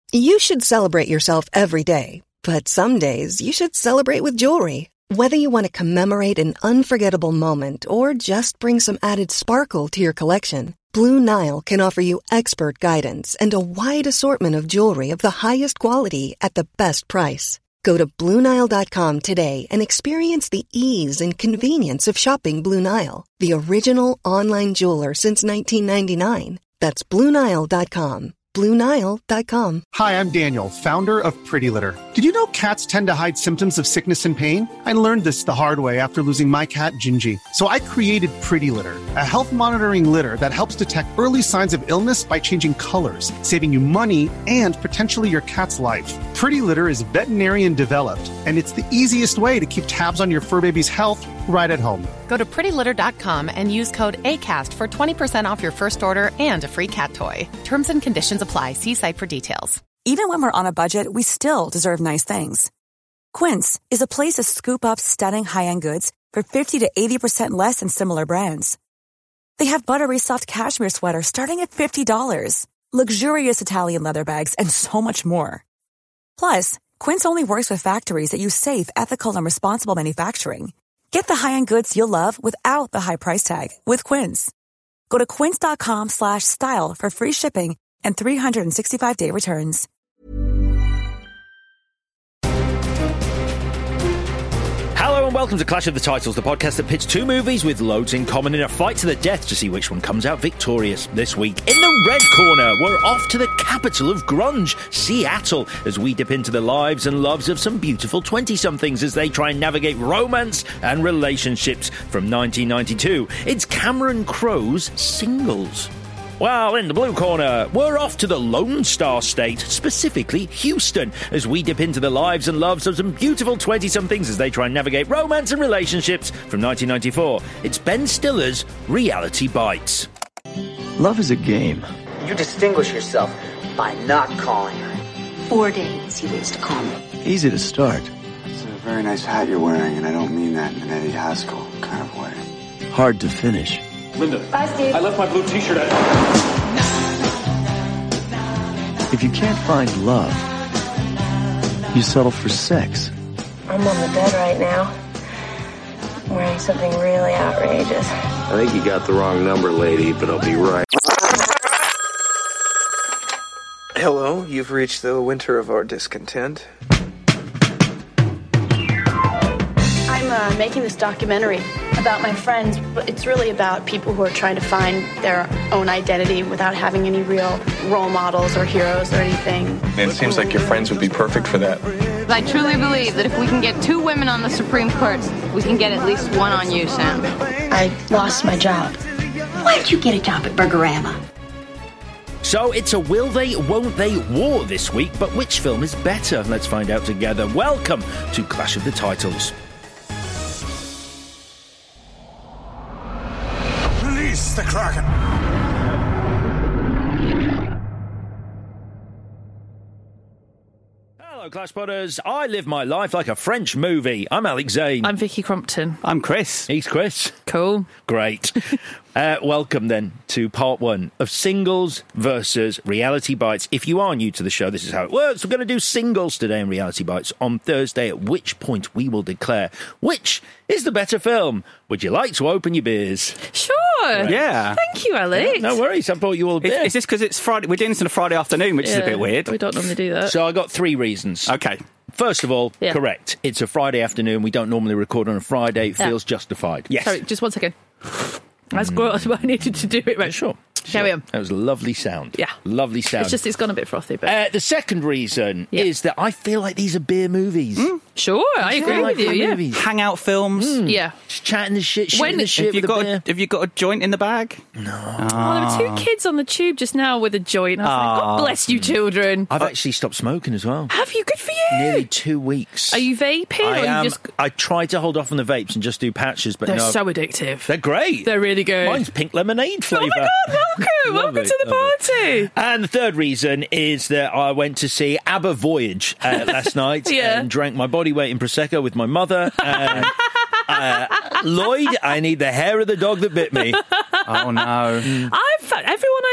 You should celebrate yourself every day, but some days you should celebrate with jewelry. Whether you want to commemorate an unforgettable moment or just bring some added sparkle to your collection, Blue Nile can offer you expert guidance and a wide assortment of jewelry of the highest quality at the best price. Go to BlueNile.com today and experience the ease and convenience of shopping Blue Nile, the original online jeweler since 1999. That's BlueNile.com. BlueNile.com. Hi, I'm Daniel, founder of Pretty Litter. Did you know cats tend to hide symptoms of sickness and pain? I learned this the hard way after losing my cat, Gingy. So I created Pretty Litter, a health monitoring litter that helps detect early signs of illness by changing colors, saving you money and potentially your cat's life. Pretty Litter is veterinarian developed, and it's the easiest way to keep tabs on your fur baby's health right at home. Go to prettylitter.com and use code ACAST for 20% off your first order and a free cat toy. Terms and conditions apply. See site for details. Even when we're on a budget, we still deserve nice things. Quince is a place to scoop up stunning high-end goods for 50 to 80% less than similar brands. They have buttery soft cashmere sweaters starting at $50, luxurious Italian leather bags, and so much more. Plus, Quince only works with factories that use safe, ethical, and responsible manufacturing. Get the high-end goods you'll love without the high price tag with Quince. Go to quince.com/style for free shipping and 365-day returns. Hello and welcome to Clash of the Titles, the podcast that pits two movies with loads in common in a fight to the death to see which one comes out victorious. This week, in the red corner, we're off to the capital of grunge, Seattle, as we dip into the lives and loves of some beautiful 20-somethings as they try and navigate romance and relationships from 1992. It's Cameron Crowe's Singles. Well, in the blue corner, we're off to the Lone Star State, specifically Houston, as we dip into the lives and loves of some beautiful 20-somethings as they try and navigate romance and relationships from 1994. It's Ben Stiller's Reality Bites. Love is a game. You distinguish yourself by not calling her. 4 days he waits to call me. Easy to start. It's a very nice hat you're wearing, and I don't mean that in an Eddie Haskell kind of way. Hard to finish. Linda, bye, Steve. I left my blue t-shirt at If you can't find love, you settle for sex. I'm on the bed right now. I'm wearing something really outrageous. I think you got the wrong number, lady, but I'll be right. Hello, you've reached the winter of our discontent. I'm making this documentary about my friends, but it's really about people who are trying to find their own identity without having any real role models or heroes or anything. It seems like your friends would be perfect for that. I truly believe that if we can get 2 women on the Supreme Court, we can get at least one on you, Sam. I lost my job. Why did you get a job at Burgerama? So it's a will they, won't they war this week, but which film is better? Let's find out together. Welcome to Clash of the Titles. Release the Kraken! Hello, Clash Potters. I live my life like a French movie. I'm Alex Zane. I'm Vicky Crompton. I'm Chris. He's Chris. Cool. Great. Welcome then to part 1 of Singles versus Reality Bites. If you are new to the show, this is how it works. We're going to do Singles today and Reality Bites on Thursday, at which point we will declare which is the better film. Would you like to open your beers? Sure. Right. Yeah. Thank you, Alex. No worries. I bought you all a beer. Is this because it's Friday? We're doing this on a Friday afternoon, which is a bit weird. We don't normally do that. So I got 3 reasons. Okay. First of all, correct. It's a Friday afternoon. We don't normally record on a Friday. It feels justified. Yes. Sorry, just 1 second. That's what I needed to do it. Right, sure. Carry on. That was a lovely sound. Yeah. Lovely sound. It's gone a bit frothy. But the second reason is that I feel like these are beer movies. Sure, I agree with you, movies. Hangout films. Yeah. Just chatting the shit, shooting the shit with a beer. Have you got a joint in the bag? No. Oh, there were 2 kids on the tube just now with a joint. I was like, God bless you, children. I've actually stopped smoking as well. Have you? Good for you. Nearly 2 weeks. Are you vaping? I am. You just... I tried to hold off on the vapes and just do patches, but they're no. so addictive. They're great. They're really good. Mine's pink lemonade flavour. Oh my God, welcome. Welcome to the party. And the third reason is that I went to see ABBA Voyage last night and drank my body weight in Prosecco with my mother. Lloyd, I need the hair of the dog that bit me. Oh, no. Everyone I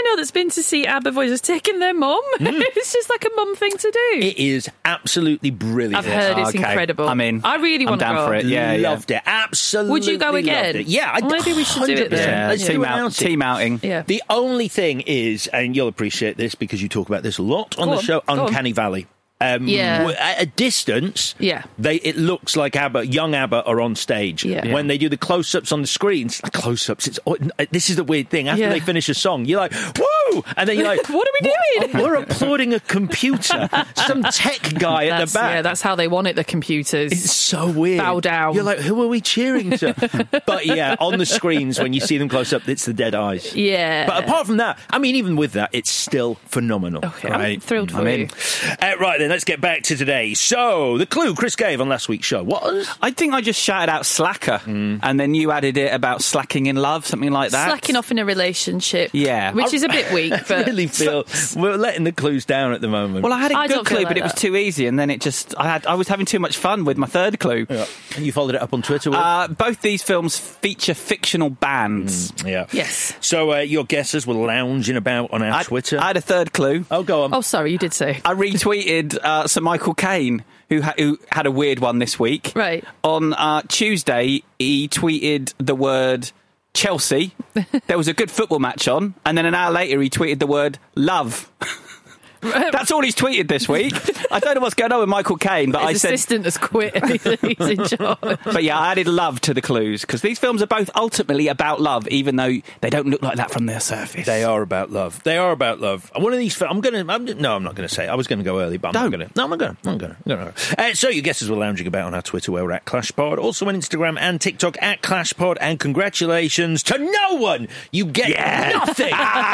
know that's been to see ABBA Voices taking their mum. It's just like a mum thing to do. It is absolutely brilliant. I've heard it's incredible. I mean, I really want to go. I'm down for it. Yeah, loved it. Absolutely. Would you go again? Loved it. Yeah, maybe we should do it then. Let's do an team outing. Yeah. The only thing is, and you'll appreciate this because you talk about this a lot on the show, Uncanny Valley. At a distance, it looks like young ABBA are on stage. Yeah. When they do the close-ups on the screens, this is the weird thing. After they finish a song, you're like, woo! And then you're like, what are we doing? We're applauding a computer. Some tech guy at the back. Yeah, that's how they want it, the computers. It's so weird. Bow down. You're like, who are we cheering to? But yeah, on the screens, when you see them close up, it's the dead eyes. Yeah. But apart from that, I mean, even with that, it's still phenomenal. Okay, right? I'm thrilled for you. Right then, let's get back to today. So, the clue Chris gave on last week's show was? I think I just shouted out slacker, and then you added it about slacking in love, something like that. Slacking off in a relationship. Yeah. Which is a bit weak, but... I really feel we're letting the clues down at the moment. Well, I had a good clue, like but it was too easy, and then it just... I was having too much fun with my third clue. Yeah. You followed it up on Twitter with? Both these films feature fictional bands. Yeah. Yes. So, your guesses were lounging about on our Twitter. I had a third clue. Oh, go on. Oh, sorry, you did say. I retweeted Sir Michael Caine, who had a weird one this week. Right. On Tuesday, he tweeted the word Chelsea. There was a good football match on, and then an hour later he tweeted the word love. That's all he's tweeted this week. I don't know what's going on with Michael Caine, but His assistant has quit and he's in charge. But yeah, I added love to the clues because these films are both ultimately about love, even though they don't look like that from their surface. They are about love. They are about love. One of these films, I'm not going to say it. I was going to go early, but I'm not going to. So your guesses were lounging about on our Twitter where we're at ClashPod, also on Instagram and TikTok at ClashPod, and congratulations to no one. You get nothing.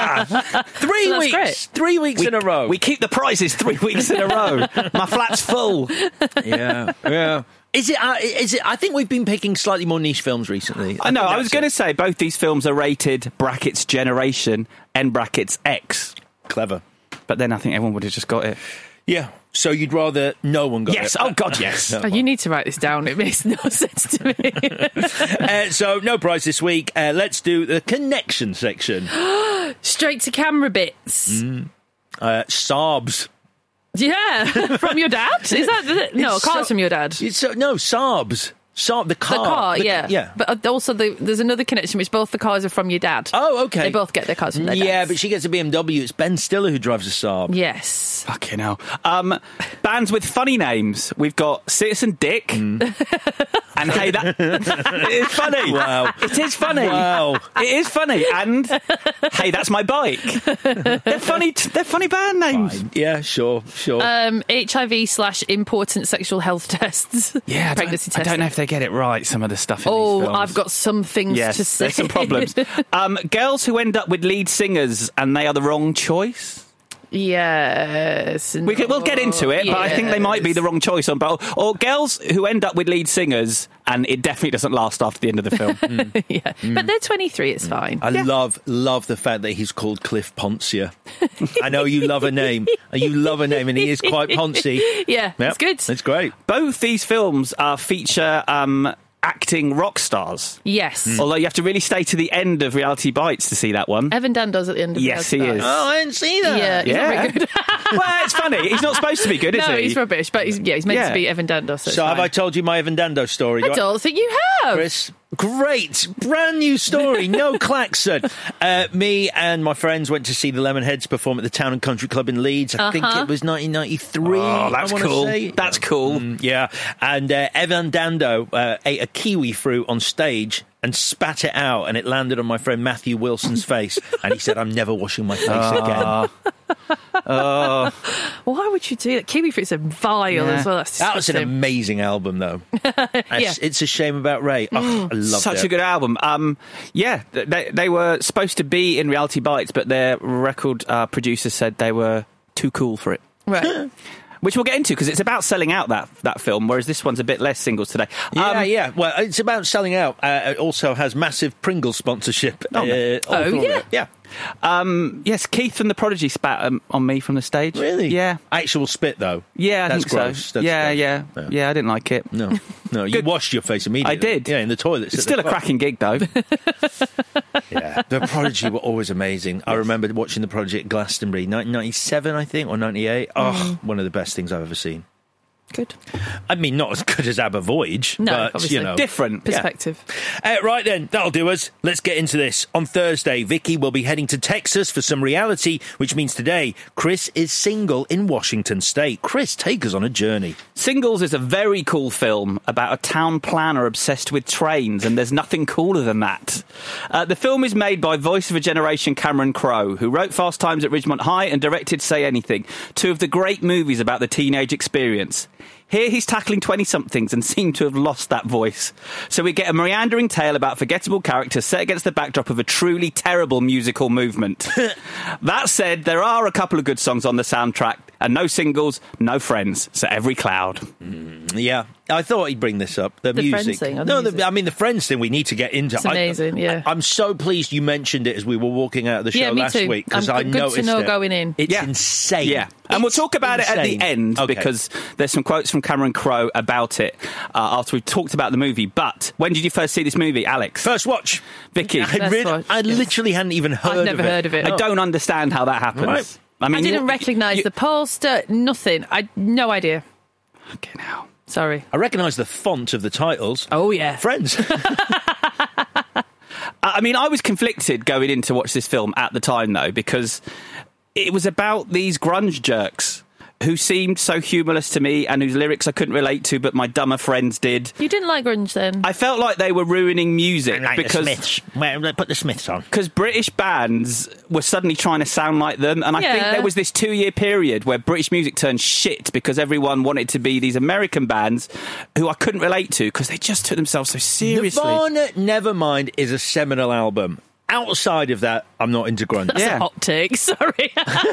3 weeks. Great. 3 weeks in a row. We keep the prizes 3 weeks in a row. My flat's full. Yeah. Is it? I think we've been picking slightly more niche films recently. I know. I was going to say both these films are rated brackets generation and brackets X. Clever. But then I think everyone would have just got it. Yeah. So you'd rather no one got it? Yes. Oh, God, yes. Oh, you need to write this down. It makes no sense to me. So no prize this week. Let's do the connection section. Straight to camera bits. Saabs. Yeah, from your dad? Is that no? Cars from your dad. No, Saabs. The car. Yeah. But also there's another connection, which both the cars are from your dad. Oh, okay. They both get their cars from their dads. Yeah, but she gets a BMW. It's Ben Stiller who drives a Saab. Yes. Fucking hell. Bands with funny names. We've got Citizen Dick. And hey, that it is funny. Wow. It is funny. Wow. It is funny. And hey, that's my bike. They're funny band names. Fine. Yeah, sure. HIV/important sexual health tests. Yeah, pregnancy tests. I don't know if they get it right, some of the stuff in these films. I've got some things to say. There's some problems. Girls who end up with lead singers and they are the wrong choice. Yes. We'll get into it, but I think they might be the wrong choice on both. Or girls who end up with lead singers and it definitely doesn't last after the end of the film. But they're 23, it's fine. I love the fact that he's called Cliff Poncia. I know you love a name. You love a name, and he is quite poncy. Yeah, it's good. It's great. Both these films feature acting rock stars. Yes. Although you have to really stay to the end of Reality Bites to see that one. Evan Dando's at the end of Reality Bites. Is. Oh, I didn't see that. Yeah, he's not very good. Well, it's funny. He's not supposed to be good, is he? No, he's rubbish, but he's meant to be Evan Dando. So have I told you my Evan Dando story? I don't think you have. Chris, great, brand new story, no klaxon. Me and my friends went to see the Lemonheads perform at the Town and Country Club in Leeds. I think it was 1993. Oh, that's cool. Say. That's cool. Yeah, and Evan Dando ate a kiwi fruit on stage and spat it out, and it landed on my friend Matthew Wilson's face, and he said, "I'm never washing my face again." Why would you do that? Kiwi fruits are vile as well. That was an amazing album, though. It's a shame about Ray. Oh, I loved Such it. a good album. They were supposed to be in Reality Bites, but their record producer said they were too cool for it. Right. Which we'll get into, because it's about selling out that film, whereas this one's a bit less singles today. Yeah. Well, it's about selling out. It also has massive Pringles sponsorship. Yeah? Yeah. Yes, Keith from The Prodigy spat on me from the stage. Really? Yeah. Actual spit, though? Yeah, I That's think gross. so. That's Yeah, gross. yeah. I didn't like it. No, you washed your face immediately. I did. Yeah, in the toilet. It's still a cracking gig, though. Yeah, The Prodigy were always amazing. I remember watching The Prodigy at Glastonbury, 1997, I think, or 98. Oh, one of the best things I've ever seen. Good. I mean, not as good as ABBA Voyage, No, but, obviously. you know. Different Perspective. Right then, that'll do us. Let's get into this. On Thursday, Vicky will be heading to Texas for some reality, which means today, Chris is single in Washington State. Chris, take us on a journey. Singles is a very cool film about a town planner obsessed with trains, and there's nothing cooler than that. The film is made by Voice of a Generation Cameron Crowe, who wrote Fast Times at Ridgemont High and directed Say Anything, two of the great movies about the teenage experience. Here he's tackling 20-somethings and seemed to have lost that voice. So we get a meandering tale about forgettable characters set against the backdrop of a truly terrible musical movement. That said, there are a couple of good songs on the soundtrack, and no singles, no friends, so every cloud. Yeah, I thought he'd bring this up. The music. Friends thing, the Friends thing we need to get into. It's amazing, yeah. I'm so pleased you mentioned it as we were walking out of the show me last too. week, because I'm I good noticed to know it. going in. It's insane. Yeah, and we'll talk about it at the insane. end, Okay. because there's some quotes from Cameron Crowe about it after we've talked about the movie. But when did you first see this movie, Alex? First watch. Vicky? I literally hadn't even heard of it. I've never heard of it. I don't understand how that happens. Right. I mean, I didn't recognise the poster, nothing. No idea. Okay, now. Sorry. I recognise the font of the titles. Oh, yeah. Friends. I mean, I was conflicted going in to watch this film at the time, though, because it was about these grunge jerks who seemed so humorless to me and whose lyrics I couldn't relate to, but my dumber friends did. You didn't like grunge then? I felt like they were ruining music because the Smiths. Well, put the Smiths on. Because British bands were suddenly trying to sound like them, and I think there was this 2-year period where British music turned shit because everyone wanted to be these American bands who I couldn't relate to because they just took themselves so seriously. Nirvana Nevermind is a seminal album. Outside of that, I'm not into grunge. That's a hot take, sorry.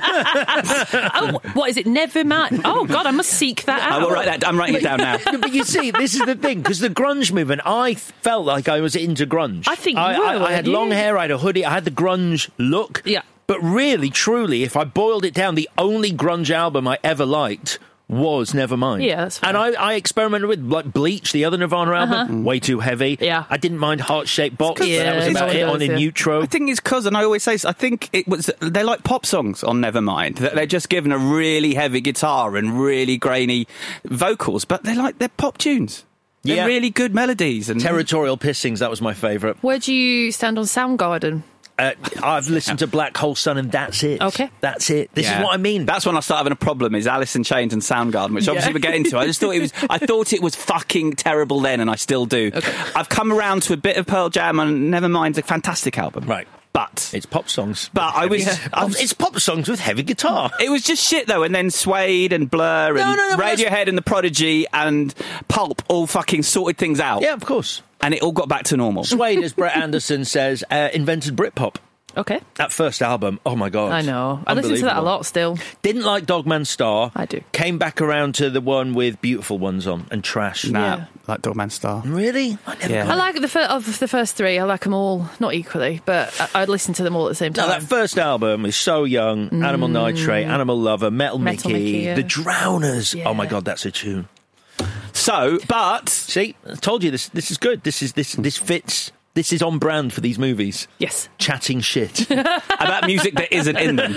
Oh, what is it? Nevermind. Oh, God, I must seek that out. I will write that. I'm writing it down now. But you see, this is the thing, because the grunge movement, I felt like I was into grunge. I think I had long hair, I had a hoodie, I had the grunge look. Yeah. But really, truly, if I boiled it down, the only grunge album I ever liked was Nevermind. Yeah, that's fair. And I experimented with like Bleach, the other Nirvana album, way too heavy. Yeah. I didn't mind Heart Shaped Box, but Yeah, that was it's about one it of on those, In yeah. Utro. I think it's because, and I always say this, I think they're like pop songs on Nevermind, that they're just given a really heavy guitar and really grainy vocals, but they're pop tunes. They're really good melodies. And Territorial Pissings, that was my favourite. Where do you stand on Soundgarden? I've listened to Black Hole Sun and that's it. Okay. That's it. This is what I mean. That's when I started having a problem, is Alice in Chains and Soundgarden, which obviously we'll get into. I thought it was fucking terrible then, and I still do. Okay. I've come around to a bit of Pearl Jam, and Nevermind's a fantastic album. Right. But it's pop songs. But it's pop songs with heavy guitar. It was just shit though, and then Suede and Blur and Radiohead and The Prodigy and Pulp all fucking sorted things out. Yeah, of course. And it all got back to normal. Suede, as Brett Anderson says, invented Britpop. Okay. That first album, oh my God. I know. I listen to that a lot still. Didn't like Dogman Star. I do. Came back around to the one with Beautiful Ones on and Trash. Nah, like Dogman Star. Really? I like the first three. I like them all, not equally, but I'd listen to them all at the same time. No, that first album is So Young, Animal Nitrate, Animal Lover, Metal Mickey, yeah. The Drowners. Yeah. Oh my God, that's a tune. So, but see, I told you this is good. This fits. This is on brand for these movies. Yes. Chatting shit. About music that isn't in them.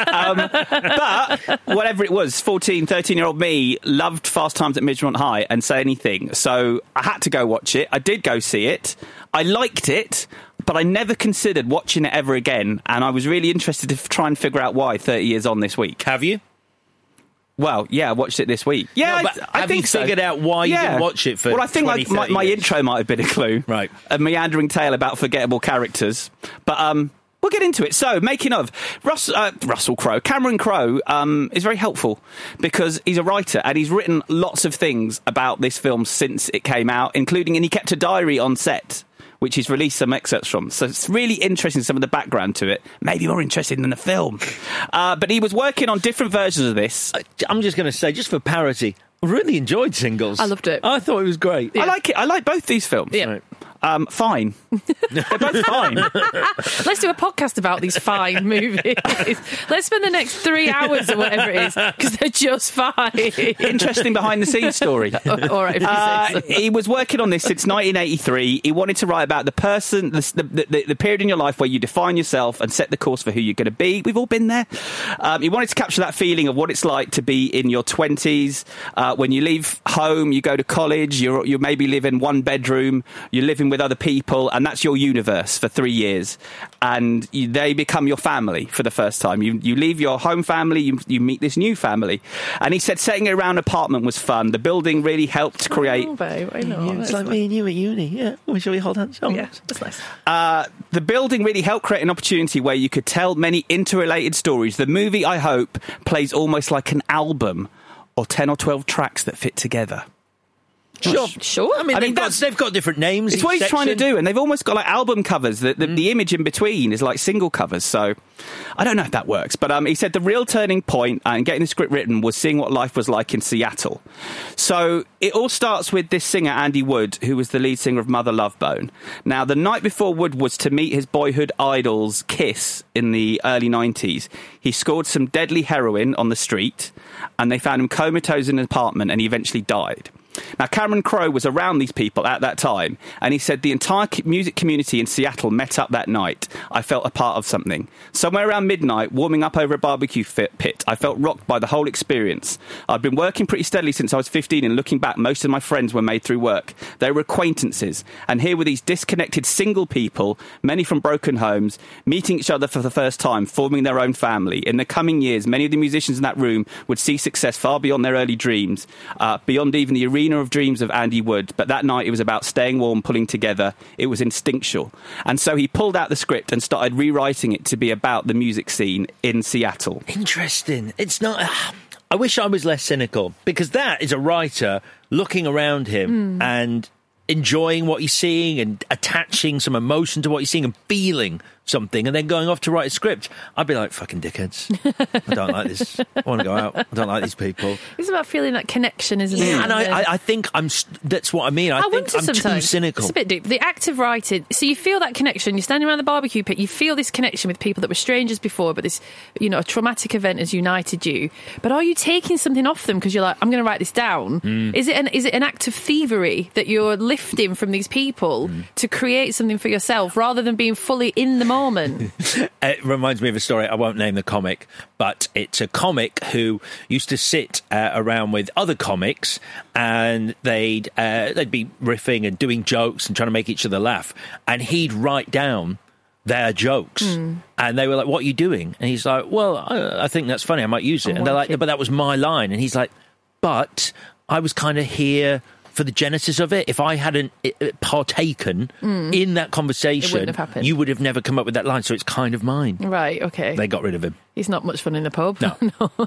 But whatever it was, 14, 13-year-old me loved Fast Times at Ridgemont High and Say Anything. So I had to go watch it. I did go see it. I liked it, but I never considered watching it ever again. And I was really interested to try and figure out why 30 years on this week. Have you? Well, yeah, I watched it this week. Yeah, no, I have think you so. Figured out why you didn't watch it for 20, Well, I think 30 my years. intro might have been a clue. Right. A meandering tale about forgettable characters. But we'll get into it. So, making of. Russell Crowe. Cameron Crowe is very helpful because he's a writer and he's written lots of things about this film since it came out, including, and he kept a diary on set, which he's released some excerpts from. So it's really interesting, some of the background to it. Maybe more interesting than the film. But he was working on different versions of this. I'm just going to say, just for parity, I really enjoyed Singles. I loved it. I thought it was great. I like it. I like both these films. Yeah. Fine. They're both fine. Let's do a podcast about these fine movies. Let's spend the next 3 hours or whatever it is, because they're just fine. Interesting behind-the-scenes story. All right, if you say so. He was working on this since 1983. He wanted to write about the person, the period in your life where you define yourself and set the course for who you're going to be. We've all been there. He wanted to capture that feeling of what it's like to be in your 20s. When you leave home, you go to college, you maybe live in one bedroom, you're living with other people, and that's your universe for 3 years. And they become your family for the first time. You leave your home family, you meet this new family. And he said setting it around an apartment was fun. The building really helped create... Oh, babe, I know. It's like me and you at uni. Yeah. Shall we hold hands? Yeah, that's nice. The building really helped create an opportunity where you could tell many interrelated stories. The movie, I hope, plays almost like an album or 10 or 12 tracks that fit together. Sure. I mean, they've got different names. It's what he's trying to do, and they've almost got like album covers. The image in between is like single covers. So I don't know if that works, but he said the real turning point in getting the script written was seeing what life was like in Seattle. So it all starts with this singer, Andy Wood, who was the lead singer of Mother Love Bone. Now, the night before Wood was to meet his boyhood idols, Kiss, in the early 90s, he scored some deadly heroin on the street, and they found him comatose in an apartment, and he eventually died. Now, Cameron Crowe was around these people at that time, and he said the entire music community in Seattle met up that night. I felt a part of something. Somewhere around midnight, warming up over a barbecue pit, I felt rocked by the whole experience. I'd been working pretty steadily since I was 15, and looking back, most of my friends were made through work. They were acquaintances, and here were these disconnected single people, many from broken homes, meeting each other for the first time, forming their own family. In the coming years, many of the musicians in that room would see success far beyond their early dreams, beyond even the arena of dreams of Andy Wood. But that night it was about staying warm, pulling together. It was instinctual. And so he pulled out the script and started rewriting it to be about the music scene in Seattle. Interesting. It's not... I wish I was less cynical, because that is a writer looking around him and enjoying what he's seeing and attaching some emotion to what he's seeing and feeling something and then going off to write a script. I'd be like, fucking dickheads. I don't like this. I want to go out. I don't like these people. It's about feeling that connection, isn't it? And I think that's what I mean. I think I'm too cynical. It's a bit deep. The act of writing, so you feel that connection. You're standing around the barbecue pit, you feel this connection with people that were strangers before, but this, a traumatic event has united you. But are you taking something off them because you're like, I'm going to write this down? Is it an act of thievery that you're lifting from these people to create something for yourself rather than being fully in the moment? It reminds me of a story. I won't name the comic, but it's a comic who used to sit around with other comics, and they'd be riffing and doing jokes and trying to make each other laugh, and he'd write down their jokes, and they were like, "What are you doing?" And he's like, "Well, I think that's funny. I might use it." And they're like, "But that was my line." And he's like, "But I was kind of here for the genesis of it. If I hadn't partaken in that conversation, it wouldn't have happened. You would have never come up with that line, so it's kind of mine." Right, okay. They got rid of him. He's not much fun in the pub. No.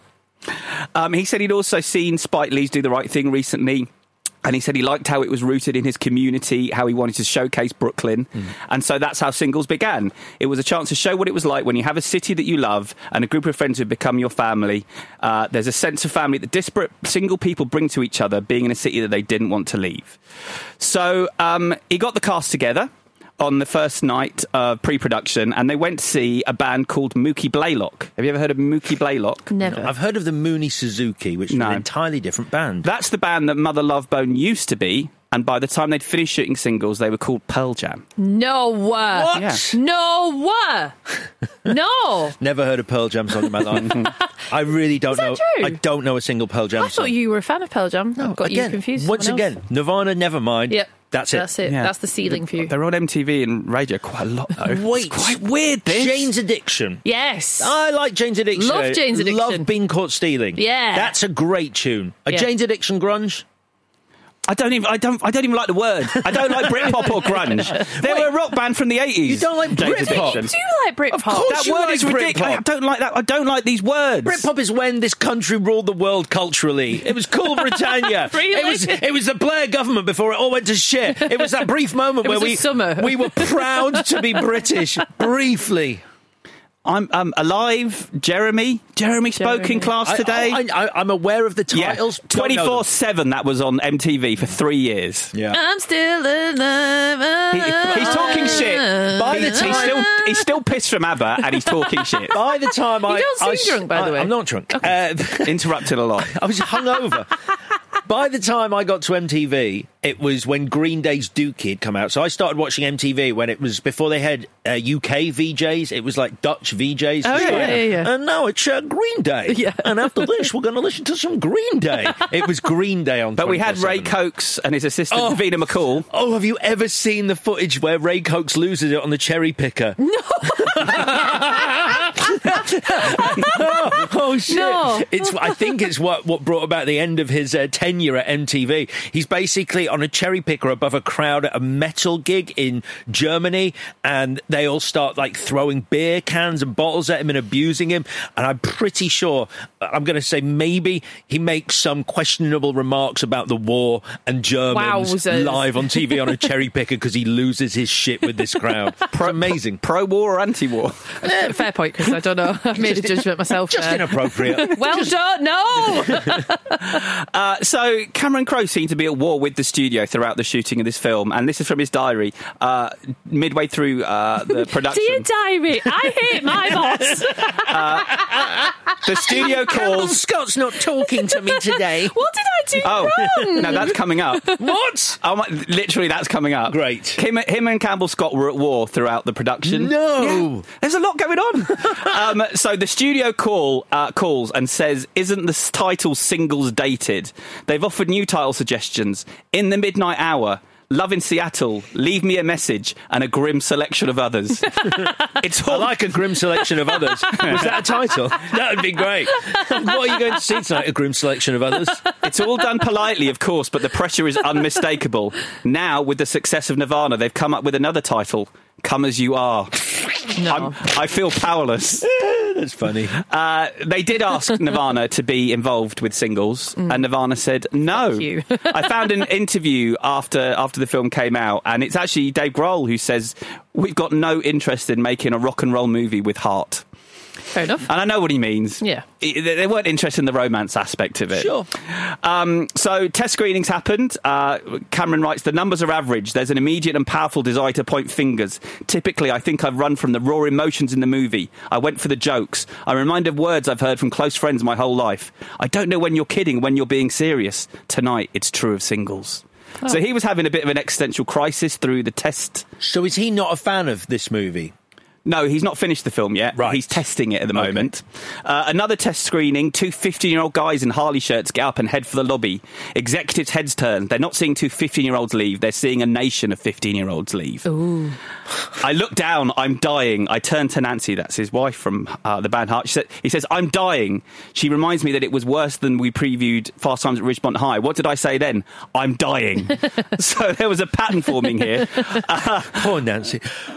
He said he'd also seen Spike Lee's Do the Right Thing recently. And he said he liked how it was rooted in his community, how he wanted to showcase Brooklyn. And so that's how Singles began. It was a chance to show what it was like when you have a city that you love and a group of friends who become your family. There's a sense of family that disparate single people bring to each other, being in a city that they didn't want to leave. So he got the cast together on the first night of pre-production, and they went to see a band called Mookie Blaylock. Have you ever heard of Mookie Blaylock? Never. No, I've heard of the Mooney Suzuki, which is an entirely different band. That's the band that Mother Love Bone used to be, and by the time they'd finished shooting Singles, they were called Pearl Jam. No. What? Yeah. No. No. Never heard a Pearl Jam song in my life. I really don't know. True? I don't know a single Pearl Jam song. I thought you were a fan of Pearl Jam. No, got you confused. Once again, Nirvana, Nevermind. Yep. That's it. That's it. Yeah. That's the ceiling for you. They're on MTV and radio quite a lot, though. Wait. It's quite weird, this. Jane's Addiction. Yes. I like Jane's Addiction. Love Jane's Addiction. Love Being Caught Stealing. Yeah. That's a great tune. Yeah. Jane's Addiction grunge? I don't even like the word. I don't like Britpop or grunge. They were a rock band from the 80s. You don't like Britpop? You do like Britpop. Of course That word is ridiculous. Britpop. I don't like that. I don't like these words. Britpop is when this country ruled the world culturally. It was cool Britannia. Really? It was the Blair government before it all went to shit. It was that brief moment where we were proud to be British. Briefly. I'm alive. Jeremy spoke in class today. I'm aware of the titles. 24/7. That was on MTV for 3 years. Yeah, I'm still alive. He's talking shit. He's still pissed from ABBA, and he's talking shit. By the time you don't seem drunk, by the way. I'm not drunk. Okay. Interrupted a lot. I was hungover. By the time I got to MTV, it was when Green Day's Dookie had come out. So I started watching MTV when it was before they had UK VJs. It was like Dutch VJs. Oh, yeah. And now it's Green Day. Yeah. And after this, we're going to listen to some Green Day. It was Green Day on 24/7. But we had Ray Cokes and his assistant, Davina McCall. Oh, have you ever seen the footage where Ray Cokes loses it on the cherry picker? No. Oh shit! No. I think it's what brought about the end of his tenure at MTV. He's basically on a cherry picker above a crowd at a metal gig in Germany, and they all start like throwing beer cans and bottles at him and abusing him. And I'm pretty sure, I'm going to say maybe he makes some questionable remarks about the war and Germans live on TV on a cherry picker because he loses his shit with this crowd. Amazing. Pro-war or anti-war? Fair point, Chris. I don't know. I've made a judgment myself. Just inappropriate. Well done. No. So Cameron Crowe seemed to be at war with the studio throughout the shooting of this film, and this is from his diary. Midway through the production, dear diary, I hate my boss. The studio calls. Scott's not talking to me today. What did I do wrong? No, that's coming up. What? Literally, that's coming up. Great. Him and Campbell Scott were at war throughout the production. No. Yeah. There's a lot going on. So the studio calls and says, "Isn't the title Singles dated?" They've offered new title suggestions: In the Midnight Hour, Love in Seattle, Leave Me a Message, and A Grim Selection of Others. I like A Grim Selection of Others. Was that a title? That would be great. What are you going to see tonight? A Grim Selection of Others? It's all done politely, of course, but the pressure is unmistakable. Now, with the success of Nirvana, they've come up with another title, Come As You Are. No. I feel powerless. That's funny. They did ask Nirvana to be involved with Singles, and Nirvana said no. Fuck you. I found an interview after the film came out, and it's actually Dave Grohl who says, "We've got no interest in making a rock and roll movie with heart." Fair enough. And I know what he means. Yeah. They weren't interested in the romance aspect of it. Sure. So test screenings happened. Cameron writes, the numbers are average. There's an immediate and powerful desire to point fingers. Typically, I think I've run from the raw emotions in the movie. I went for the jokes. I'm reminded of words I've heard from close friends my whole life. I don't know when you're kidding, when you're being serious. Tonight, it's true of Singles. Oh. So he was having a bit of an existential crisis through the test. So is he not a fan of this movie? No, he's not finished the film yet. Right. He's testing it at the moment. Another test screening, two 15-year-old guys in Harley shirts get up and head for the lobby. Executives' heads turn. They're not seeing two 15-year-olds leave. They're seeing a nation of 15-year-olds leave. Ooh. I look down. I'm dying. I turn to Nancy. That's his wife from the band Heart. He says, I'm dying. She reminds me that it was worse than we previewed Fast Times at Ridgemont High. What did I say then? I'm dying. So there was a pattern forming here. Poor Nancy.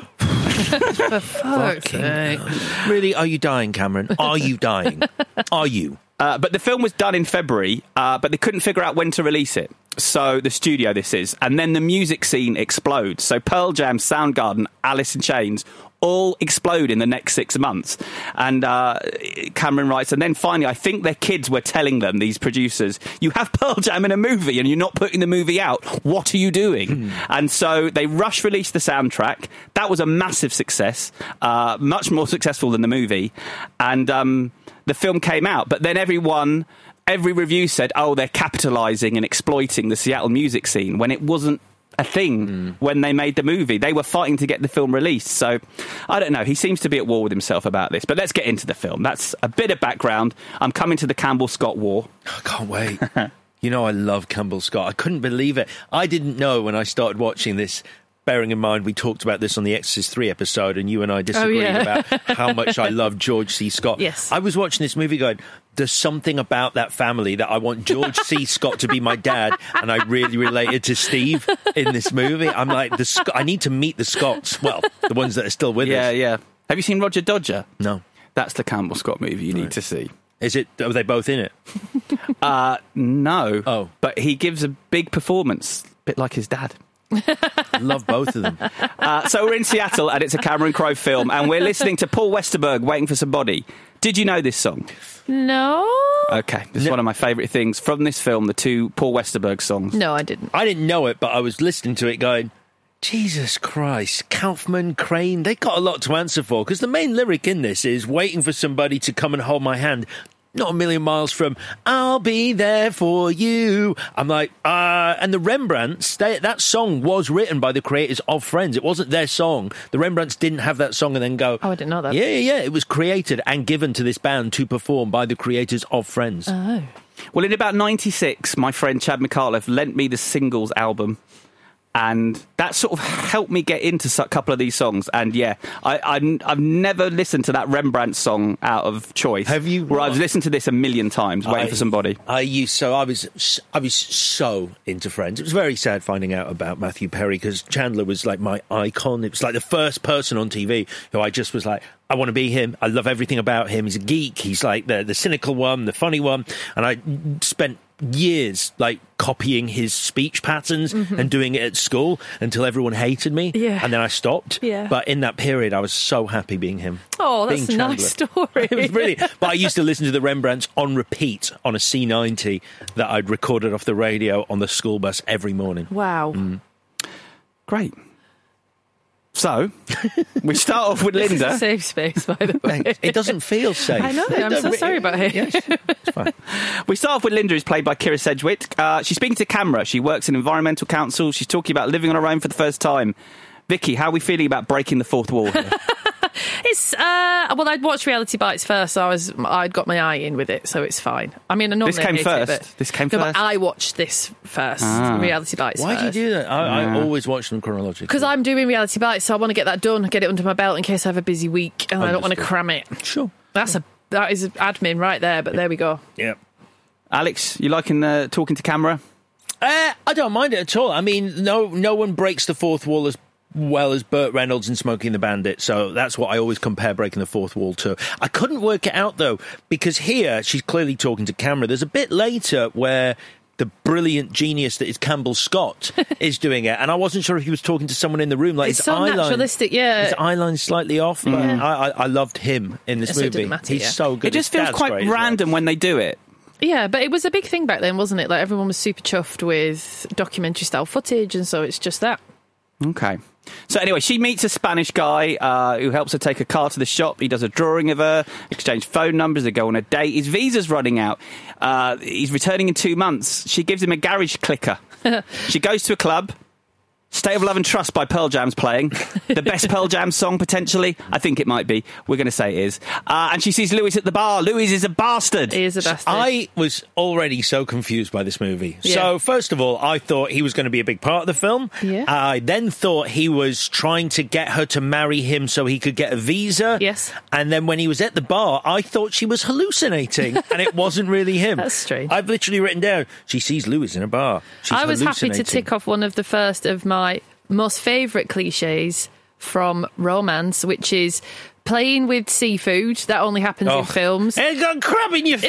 For fuck's sake. Really, are you dying, Cameron? Are you dying? Are you? But the film was done in February, but they couldn't figure out when to release it. So the studio, this is. And then the music scene explodes. So Pearl Jam, Soundgarden, Alice in Chains all explode in the next 6 months. And Cameron writes, and then finally, I think their kids were telling them, these producers, you have Pearl Jam in a movie and you're not putting the movie out. What are you doing? And so they rush released the soundtrack. That was a massive success, much more successful than the movie. And the film came out. But then every review said, oh, they're capitalising and exploiting the Seattle music scene, when it wasn't a thing when they made the movie. They were fighting to get the film released. So, I don't know. He seems to be at war with himself about this. But let's get into the film. That's a bit of background. I'm coming to the Campbell Scott War. I can't wait. You know, I love Campbell Scott. I couldn't believe it. I didn't know when I started watching this. Bearing in mind, we talked about this on the Exorcist 3 episode, and you and I disagreed about how much I love George C. Scott. Yes. I was watching this movie going, there's something about that family that I want George C. Scott to be my dad, and I really related to Steve in this movie. I'm like, I need to meet the Scotts. Well, the ones that are still with us. Yeah. Have you seen Roger Dodger? No. That's the Campbell Scott movie you need to see. Are they both in it? No. Oh. But he gives a big performance, a bit like his dad. Love both of them. So we're in Seattle, and it's a Cameron Crowe film, and we're listening to Paul Westerberg, Waiting for Somebody. Did you know this song? No. Okay, this is one of my favourite things from this film, the two Paul Westerberg songs. No, I didn't. I didn't know it, but I was listening to it going, Jesus Christ, Kaufman, Crane, they got a lot to answer for, because the main lyric in this is waiting for somebody to come and hold my hand. Not a million miles from, I'll be there for you. I'm like, and the Rembrandts, that song was written by the creators of Friends. It wasn't their song. The Rembrandts didn't have that song and then go, oh, I didn't know that. Yeah. It was created and given to this band to perform by the creators of Friends. Oh. Well, in about 96, my friend Chad McAuliffe lent me the Singles album. And that sort of helped me get into a couple of these songs. And yeah, I've never listened to that Rembrandt song out of choice. Have you? Where I've listened to this a million times, Waiting for Somebody. I was so into Friends. It was very sad finding out about Matthew Perry, because Chandler was like my icon. It was like the first person on TV who I just was like, I want to be him. I love everything about him. He's a geek. He's like the cynical one, the funny one. And I spent years like copying his speech patterns and doing it at school until everyone hated me. Yeah. And then I stopped. Yeah. But in that period, I was so happy being him. Oh, that's being a nice story. It was brilliant. But I used to listen to the Rembrandts on repeat on a C90 that I'd recorded off the radio on the school bus every morning. Wow. Great. So, we start off with Linda. This is a safe space, by the way. It doesn't feel safe. I know, I'm so sorry about it. Yes, it's fine. We start off with Linda, who's played by Kira Sedgwick. She's speaking to camera. She works in Environmental Council. She's talking about living on her own for the first time. Vicky, how are we feeling about breaking the fourth wall here? It's well, I'd watched Reality Bites first, so I'd got my eye in with it, so it's fine. I mean, I normally this came hate first. It, but, this came no, first. But I watched this first. Reality Bites. Why first. do you do that? I always watch them chronologically because I'm doing Reality Bites, so I want to get that done, get it under my belt in case I have a busy week, and I don't want to cram it. Sure, that is admin right there. But there we go. Yeah, Alex, you liking talking to camera? I don't mind it at all. I mean, no one breaks the fourth wall as well as Burt Reynolds in Smokey and the Bandit, so that's what I always compare breaking the fourth wall to. I couldn't work it out, though, because here she's clearly talking to camera. There's a bit later where the brilliant genius that is Campbell Scott is doing it, and I wasn't sure if he was talking to someone in the room. Like, it's so naturalistic, yeah. His eyeline's slightly off, but I loved him in this movie. He's so good. It just feels quite random when they do it. Yeah, but it was a big thing back then, wasn't it? Like, everyone was super chuffed with documentary-style footage, and so it's just that. Okay. So anyway, she meets a Spanish guy who helps her take a car to the shop. He does a drawing of her, exchange phone numbers, they go on a date. His visa's running out. He's returning in 2 months. She gives him a garage clicker. She goes to a club. State of Love and Trust by Pearl Jam's playing. The best Pearl Jam song, potentially. I think it might be. We're going to say it is. And she sees Lewis at the bar. Lewis is a bastard. He is a bastard. I was already so confused by this movie. Yeah. So, first of all, I thought he was going to be a big part of the film. Yeah. I then thought he was trying to get her to marry him so he could get a visa. Yes. And then when he was at the bar, I thought she was hallucinating, and it wasn't really him. That's strange. I've literally written down, she sees Lewis in a bar. She's I was happy to tick off one of the first of my most favourite cliches from romance, which is playing with seafood. That only happens in films. It's got a crab in your face.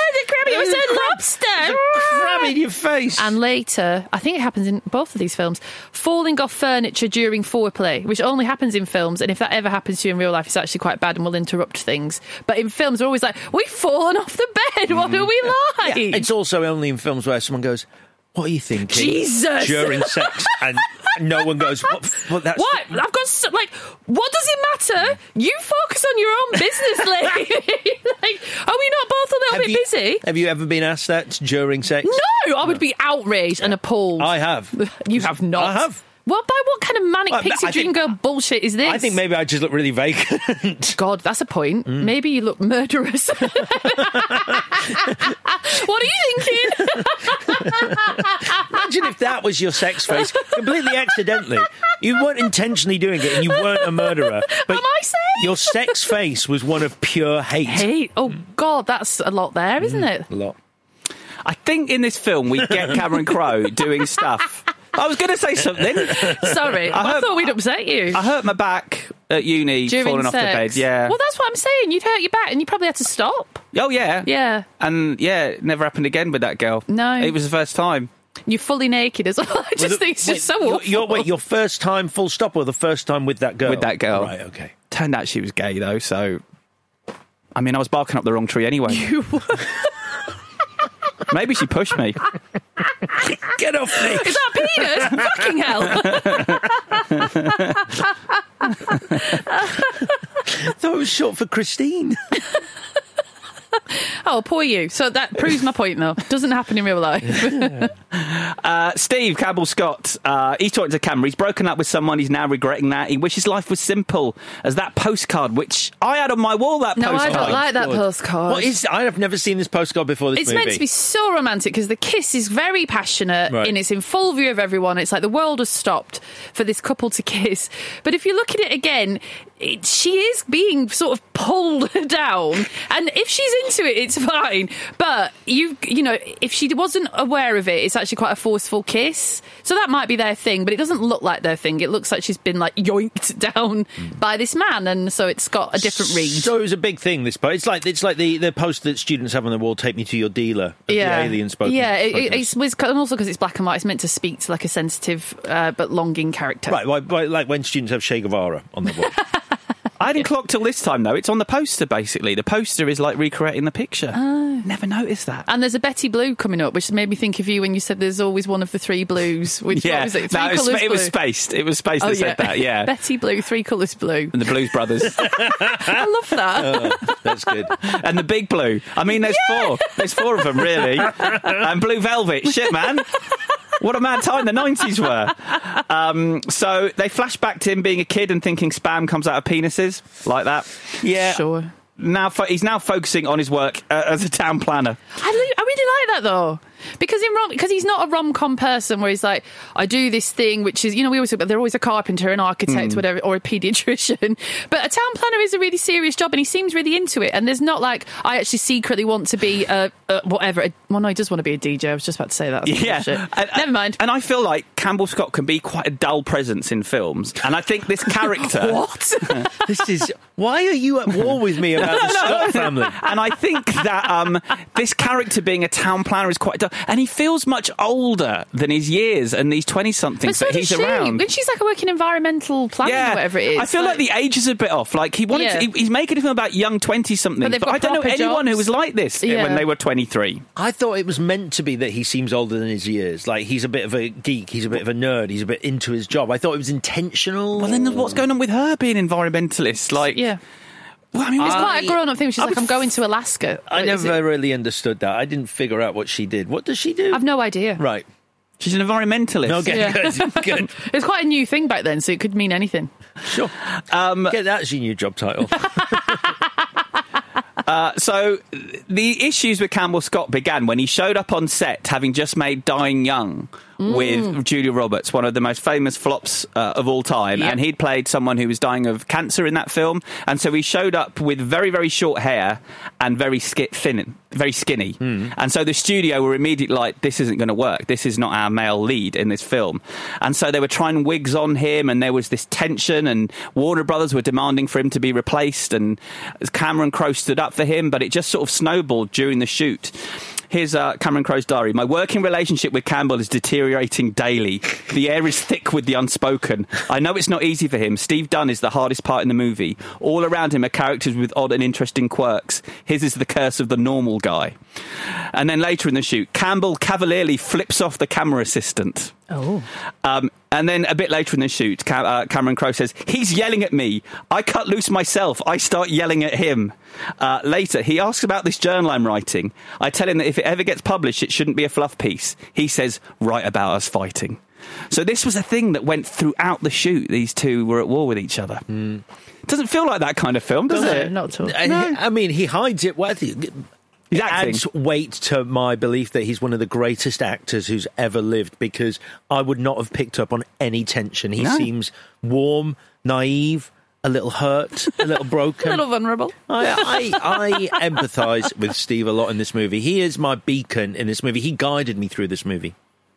It was a lobster. A crab in your face. And later, I think it happens in both of these films, falling off furniture during foreplay, which only happens in films. And if that ever happens to you in real life, it's actually quite bad and will interrupt things. But in films, they're always like, we've fallen off the bed. What are we like? Yeah, it's also only in films where someone goes, what are you thinking? Jesus! During sex, and no one goes, what? That's what? I've got, what does it matter? You focus on your own business, lady. Are we not both a little bit busy? Have you ever been asked that during sex? No, I would be outraged and appalled. I have. You have not. I have. Well, by what kind of manic pixie dream girl bullshit is this? I think maybe I just look really vacant. God, that's a point. Maybe you look murderous. What are you thinking? Imagine if that was your sex face, completely accidentally. You weren't intentionally doing it, and you weren't a murderer. But am I saying? Your sex face was one of pure hate. Hate? Oh, God, that's a lot there, isn't it? A lot. I think in this film we get Cameron Crowe doing stuff. I was going to say something. Sorry, I thought we'd upset you. I hurt my back at uni during falling sex. Off the bed. Yeah. Well, that's what I'm saying. You'd hurt your back and you probably had to stop. Oh, yeah. Yeah. And, yeah, it never happened again with that girl. No. It was the first time. You're fully naked as well. I just think it's just so awful. Your first time full stop, or the first time with that girl? With that girl. Right, okay. Turned out she was gay, though, so... I mean, I was barking up the wrong tree anyway. You were. Maybe she pushed me. Get off me! Is that penis? Fucking hell! I thought it was short for Christine. Oh, poor you. So that proves my point, though. Doesn't happen in real life. Steve Campbell-Scott, he's talking to camera. He's broken up with someone. He's now regretting that. He wishes life was simple as that postcard, which I had on my wall, that postcard. No, I don't like that postcard. What is? I have never seen this postcard before this movie. It's meant to be so romantic because the kiss is very passionate and it's in full view of everyone. It's like the world has stopped for this couple to kiss. But if you look at it again, she is being sort of pulled down, and if she's into it, it's fine. But you know, if she wasn't aware of it, it's actually quite a forceful kiss. So that might be their thing, but it doesn't look like their thing. It looks like she's been like yoinked down by this man, and so it's got a different read. So it was a big thing. This post, it's like the post that students have on the wall. Take me to your dealer. The alien spoken. Yeah, it's also because it's black and white. It's meant to speak to like a sensitive but longing character. Right, like when students have Che Guevara on the wall. I hadn't clocked till this time, though. It's on the poster, basically. The poster is like recreating the picture. Never noticed that. And there's a Betty Blue coming up, which made me think of you when you said there's always one of the three blues. Which what was it? It was spaced. It was spaced that said that, yeah. Betty Blue, 3 colours blue. And the Blues Brothers. I love that. That's good. And the Big Blue. I mean, there's 4. There's 4 of them, really. And Blue Velvet. Shit, man. What a mad time the 90s were. So they flash back to him being a kid and thinking spam comes out of penises, like that. Yeah. Sure. Now he's now focusing on his work as a town planner. I really like that, though. Because he's not a rom-com person where he's like, I do this thing, which is, you know, we always talk about they're always a carpenter, an architect, whatever, or a paediatrician. But a town planner is a really serious job, and he seems really into it. And there's not like, I actually secretly want to be whatever. Well, no, he does want to be a DJ. I was just about to say that. Never mind. And I feel like Campbell-Scott can be quite a dull presence in films. And I think this character... What? Why are you at war with me about the Scott family? And I think that this character being a town planner is quite dull. And he feels much older than his years and these 20-somethings that he's around. And she's like working environmental planning or whatever it is. I feel like the age is a bit off. Like he wanted to, he's making a film about young 20-somethings, but I don't know anyone who was like this when they were 23. I thought it was meant to be that he seems older than his years. Like he's a bit of a geek, he's a bit of a nerd, he's a bit into his job. I thought it was intentional. Well, then what's going on with her being environmentalist? Like, well, I mean, it's quite a grown-up thing. She's like, I'm going to Alaska. I never really understood that. I didn't figure out what she did. What does she do? I've no idea. Right. She's an environmentalist. Okay, good. It's quite a new thing back then, so it could mean anything. Sure. Get that as your new job title. So the issues with Campbell-Scott began when he showed up on set having just made Dying Young with Julia Roberts, one of the most famous flops of all time. Yep. And he'd played someone who was dying of cancer in that film. And so he showed up with very, very short hair and very skinny. And so the studio were immediately like, this isn't going to work. This is not our male lead in this film. And so they were trying wigs on him, and there was this tension, and Warner Brothers were demanding for him to be replaced, and Cameron Crowe stood up for him, but it just sort of snowballed during the shoot. Here's Cameron Crowe's diary. My working relationship with Campbell is deteriorating daily. The air is thick with the unspoken. I know it's not easy for him. Steve Dunn is the hardest part in the movie. All around him are characters with odd and interesting quirks. His is the curse of the normal guy. And then later in the shoot, Campbell cavalierly flips off the camera assistant. Oh. And then a bit later in the shoot, Cameron Crowe says, he's yelling at me. I cut loose myself. I start yelling at him. Later, he asks about this journal I'm writing. I tell him that if it ever gets published, it shouldn't be a fluff piece. He says, write about us fighting. So this was a thing that went throughout the shoot. These two were at war with each other. Doesn't feel like that kind of film, does it? Not at all. No. I mean, he hides it. It adds weight to my belief that he's one of the greatest actors who's ever lived, because I would not have picked up on any tension. He seems warm, naive, a little hurt, a little broken. A little vulnerable. I empathise with Steve a lot in this movie. He is my beacon in this movie. He guided me through this movie.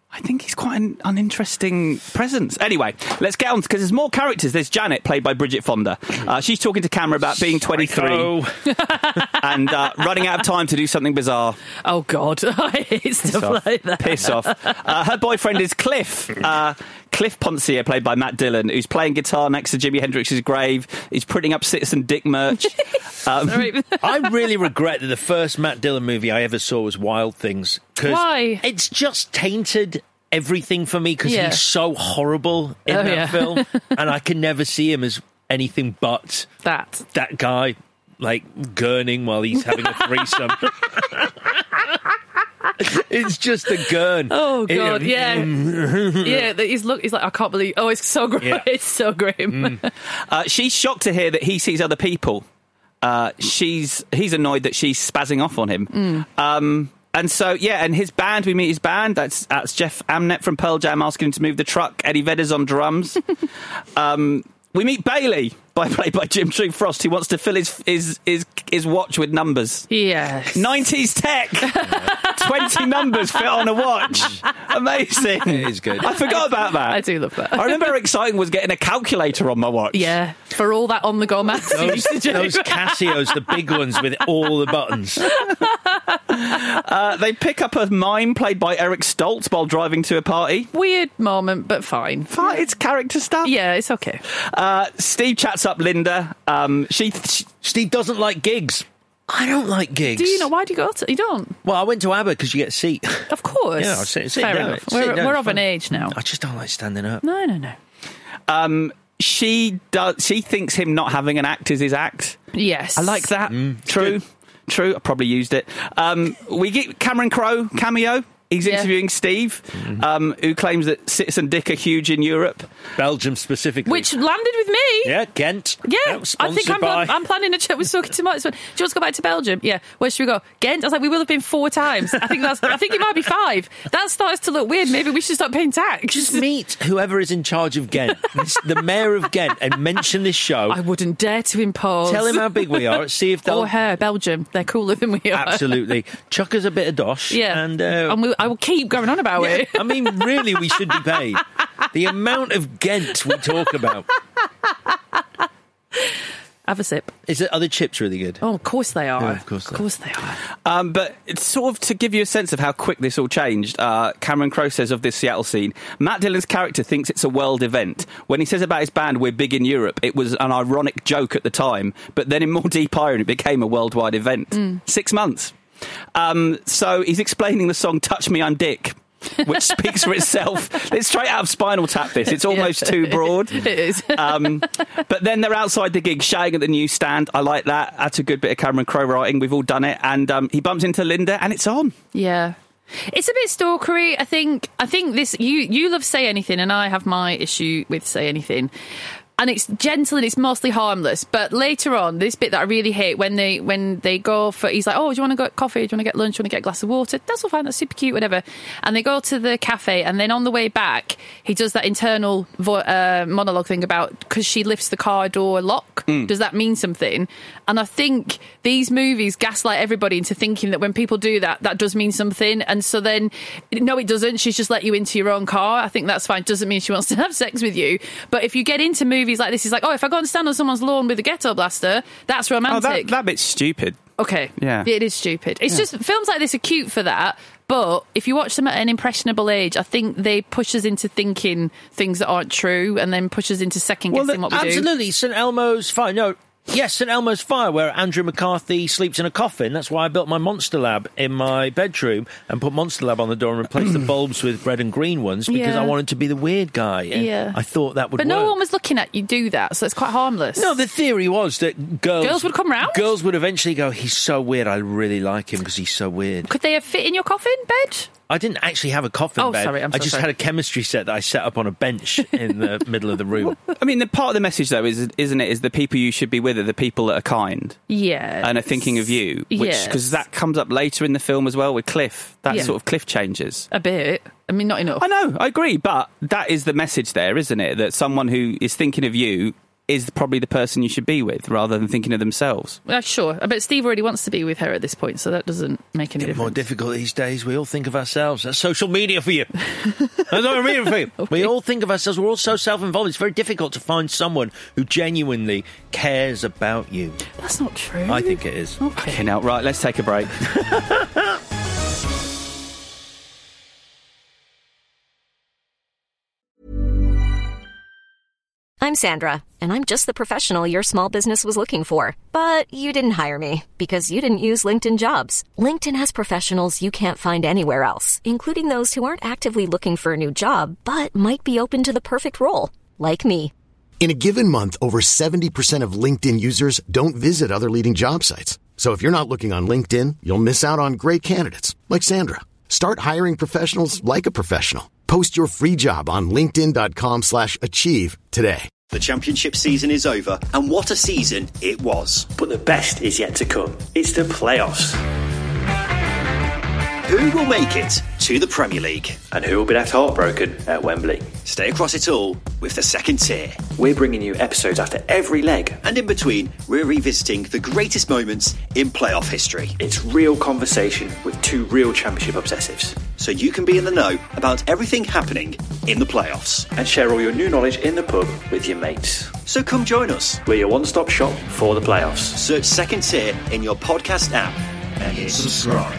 I think he's quite an uninteresting presence. Anyway, let's get on, because there's more characters. There's Janet, played by Bridget Fonda. She's talking to camera about being 23 and running out of time to do something bizarre. Oh, God. I hate stuff like that. Piss off. Her boyfriend is Cliff. Cliff Pontier, played by Matt Dillon, who's playing guitar next to Jimi Hendrix's grave. He's printing up Citizen Dick merch. I really regret that the first Matt Dillon movie I ever saw was Wild Things. Why? It's just tainted everything for me, because he's so horrible in that film, and I can never see him as anything but that guy, like, gurning while he's having a threesome. It's just a gurn. Oh, God, yeah. He's like, I can't believe... Oh, it's so grim. Yeah. It's so grim. She's shocked to hear that he sees other people. He's annoyed that she's spazzing off on him. And so, and his band, we meet his band. That's Jeff Amnett from Pearl Jam asking him to move the truck. Eddie Vedder's on drums. We meet Bailey, played by Jim Tree Frost, who wants to fill his watch with numbers. Yes. 90s tech. 20 numbers fit on a watch. Amazing. It is good. I forgot about that. I do love that. I remember how exciting was getting a calculator on my watch. Yeah, for all that on-the-go maths. Those Casios, the big ones with all the buttons. They pick up a mime played by Eric Stoltz while driving to a party. Weird moment, but fine. It's character stuff. Yeah, it's okay. Steve chats up Linda. Steve doesn't like gigs. I don't like gigs. Do you know? Why do you go to... You don't? Well, I went to ABBA because you get a seat. Of course. Yeah, sit Fair down. enough. We're of an age now. I just don't like standing up. No. She thinks him not having an act is his act. Yes. I like that. True. I probably used it. We get Cameron Crowe cameo. He's interviewing Steve, who claims that Citizen Dick are huge in Europe. Belgium specifically. Which landed with me. Yeah, Ghent. Yeah, I think I'm planning a trip with Soaking Tomatoes. Do you want to go back to Belgium? Yeah. Where should we go? Ghent? I was like, we will have been 4 times. I think it might be 5. That starts to look weird. Maybe we should start paying tax. Just meet whoever is in charge of Ghent, the mayor of Ghent, and mention this show. I wouldn't dare to impose. Tell him how big we are. See if they'll... Or her, Belgium. They're cooler than we are. Absolutely. Chuck us a bit of dosh. Yeah. And I will keep going on about it. I mean, really, we should be paid. The amount of Ghent we talk about. Have a sip. Are the chips really good? Oh, of course they are. Yeah, of course they are. But it's sort of to give you a sense of how quick this all changed. Cameron Crowe says of this Seattle scene, Matt Dillon's character thinks it's a world event. When he says about his band, we're big in Europe, it was an ironic joke at the time. But then in more deep irony, it became a worldwide event. 6 months. So he's explaining the song Touch Me, I'm Dick, which speaks for itself. It's straight out of Spinal Tap, this. It's almost too broad. It is. But then they're outside the gig, shouting at the newsstand. I like that. That's a good bit of Cameron Crowe writing. We've all done it. And he bumps into Linda, and it's on. Yeah. It's a bit stalkery. I think this... You love Say Anything, and I have my issue with Say Anything. And it's gentle and it's mostly harmless. But later on, this bit that I really hate, when they go for... He's like, oh, do you want to go get coffee? Do you want to get lunch? Do you want to get a glass of water? That's all fine. That's super cute, whatever. And they go to the cafe, and then on the way back, he does that internal monologue thing about... Because she lifts the car door lock. Does that mean something? And I think these movies gaslight everybody into thinking that when people do that, that does mean something. And so then... No, it doesn't. She's just let you into your own car. I think that's fine. Doesn't mean she wants to have sex with you. But if you get into movies like this, is like, oh, if I go and stand on someone's lawn with a ghetto blaster, that's romantic. Oh, that bit's stupid. Okay. Yeah. It is stupid. It's just, films like this are cute for that, but if you watch them at an impressionable age, I think they push us into thinking things that aren't true, and then push us into second-guessing what we do. Absolutely. St. Elmo's Fire. No, yes, St. Elmo's Fire, where Andrew McCarthy sleeps in a coffin. That's why I built my Monster Lab in my bedroom and put Monster Lab on the door and replaced the bulbs with red and green ones, because I wanted to be the weird guy. And I thought that would work. But no one was looking at you do that, so it's quite harmless. No, the theory was that girls would come round? Girls would eventually go, he's so weird, I really like him because he's so weird. Could they have fit in your coffin bed? I didn't actually have a coffin bed. Sorry, I just had a chemistry set that I set up on a bench in the middle of the room. I mean, the part of the message, though, isn't it, is the people you should be with are the people that are kind. Yeah. And are thinking of you. Because that comes up later in the film as well with Cliff. That sort of Cliff changes. A bit. I mean, not enough. I know, I agree. But that is the message there, isn't it? That someone who is thinking of you is probably the person you should be with, rather than thinking of themselves. Sure. I bet Steve already wants to be with her at this point, so that doesn't make any difference. More difficult these days. We all think of ourselves. That's social media for you. That's what I mean for you. Okay. We all think of ourselves. We're all so self-involved. It's very difficult to find someone who genuinely cares about you. That's not true. I think it is. Okay, now, right, let's take a break. I'm Sandra, and I'm just the professional your small business was looking for. But you didn't hire me because you didn't use LinkedIn Jobs. LinkedIn has professionals you can't find anywhere else, including those who aren't actively looking for a new job, but might be open to the perfect role, like me. In a given month, over 70% of LinkedIn users don't visit other leading job sites. So if you're not looking on LinkedIn, you'll miss out on great candidates, like Sandra. Start hiring professionals like a professional. Post your free job on linkedin.com/achieve today. The championship season is over, and what a season it was. But the best is yet to come. It's the playoffs. Who will make it to the Premier League? And who will be left heartbroken at Wembley? Stay across it all with the second tier. We're bringing you episodes after every leg. And in between, we're revisiting the greatest moments in playoff history. It's real conversation with two real championship obsessives. So you can be in the know about everything happening in the playoffs. And share all your new knowledge in the pub with your mates. So come join us. We're your one-stop shop for the playoffs. Search Second Tier in your podcast app and hit subscribe.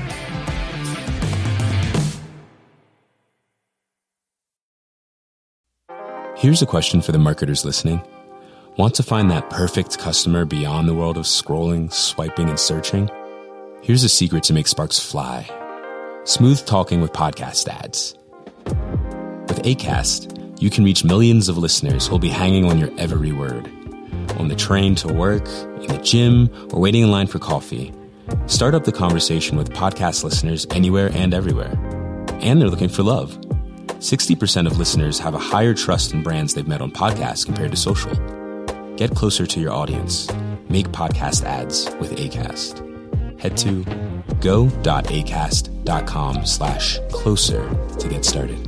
Here's a question for the marketers listening. Want to find that perfect customer beyond the world of scrolling, swiping, and searching? Here's a secret to make sparks fly. Smooth talking with podcast ads. With Acast, you can reach millions of listeners who'll be hanging on your every word. On the train to work, in the gym, or waiting in line for coffee. Start up the conversation with podcast listeners anywhere and everywhere. And they're looking for love. 60% of listeners have a higher trust in brands they've met on podcasts compared to social. Get closer to your audience. Make podcast ads with Acast. Head to go.acast.com/closer to get started.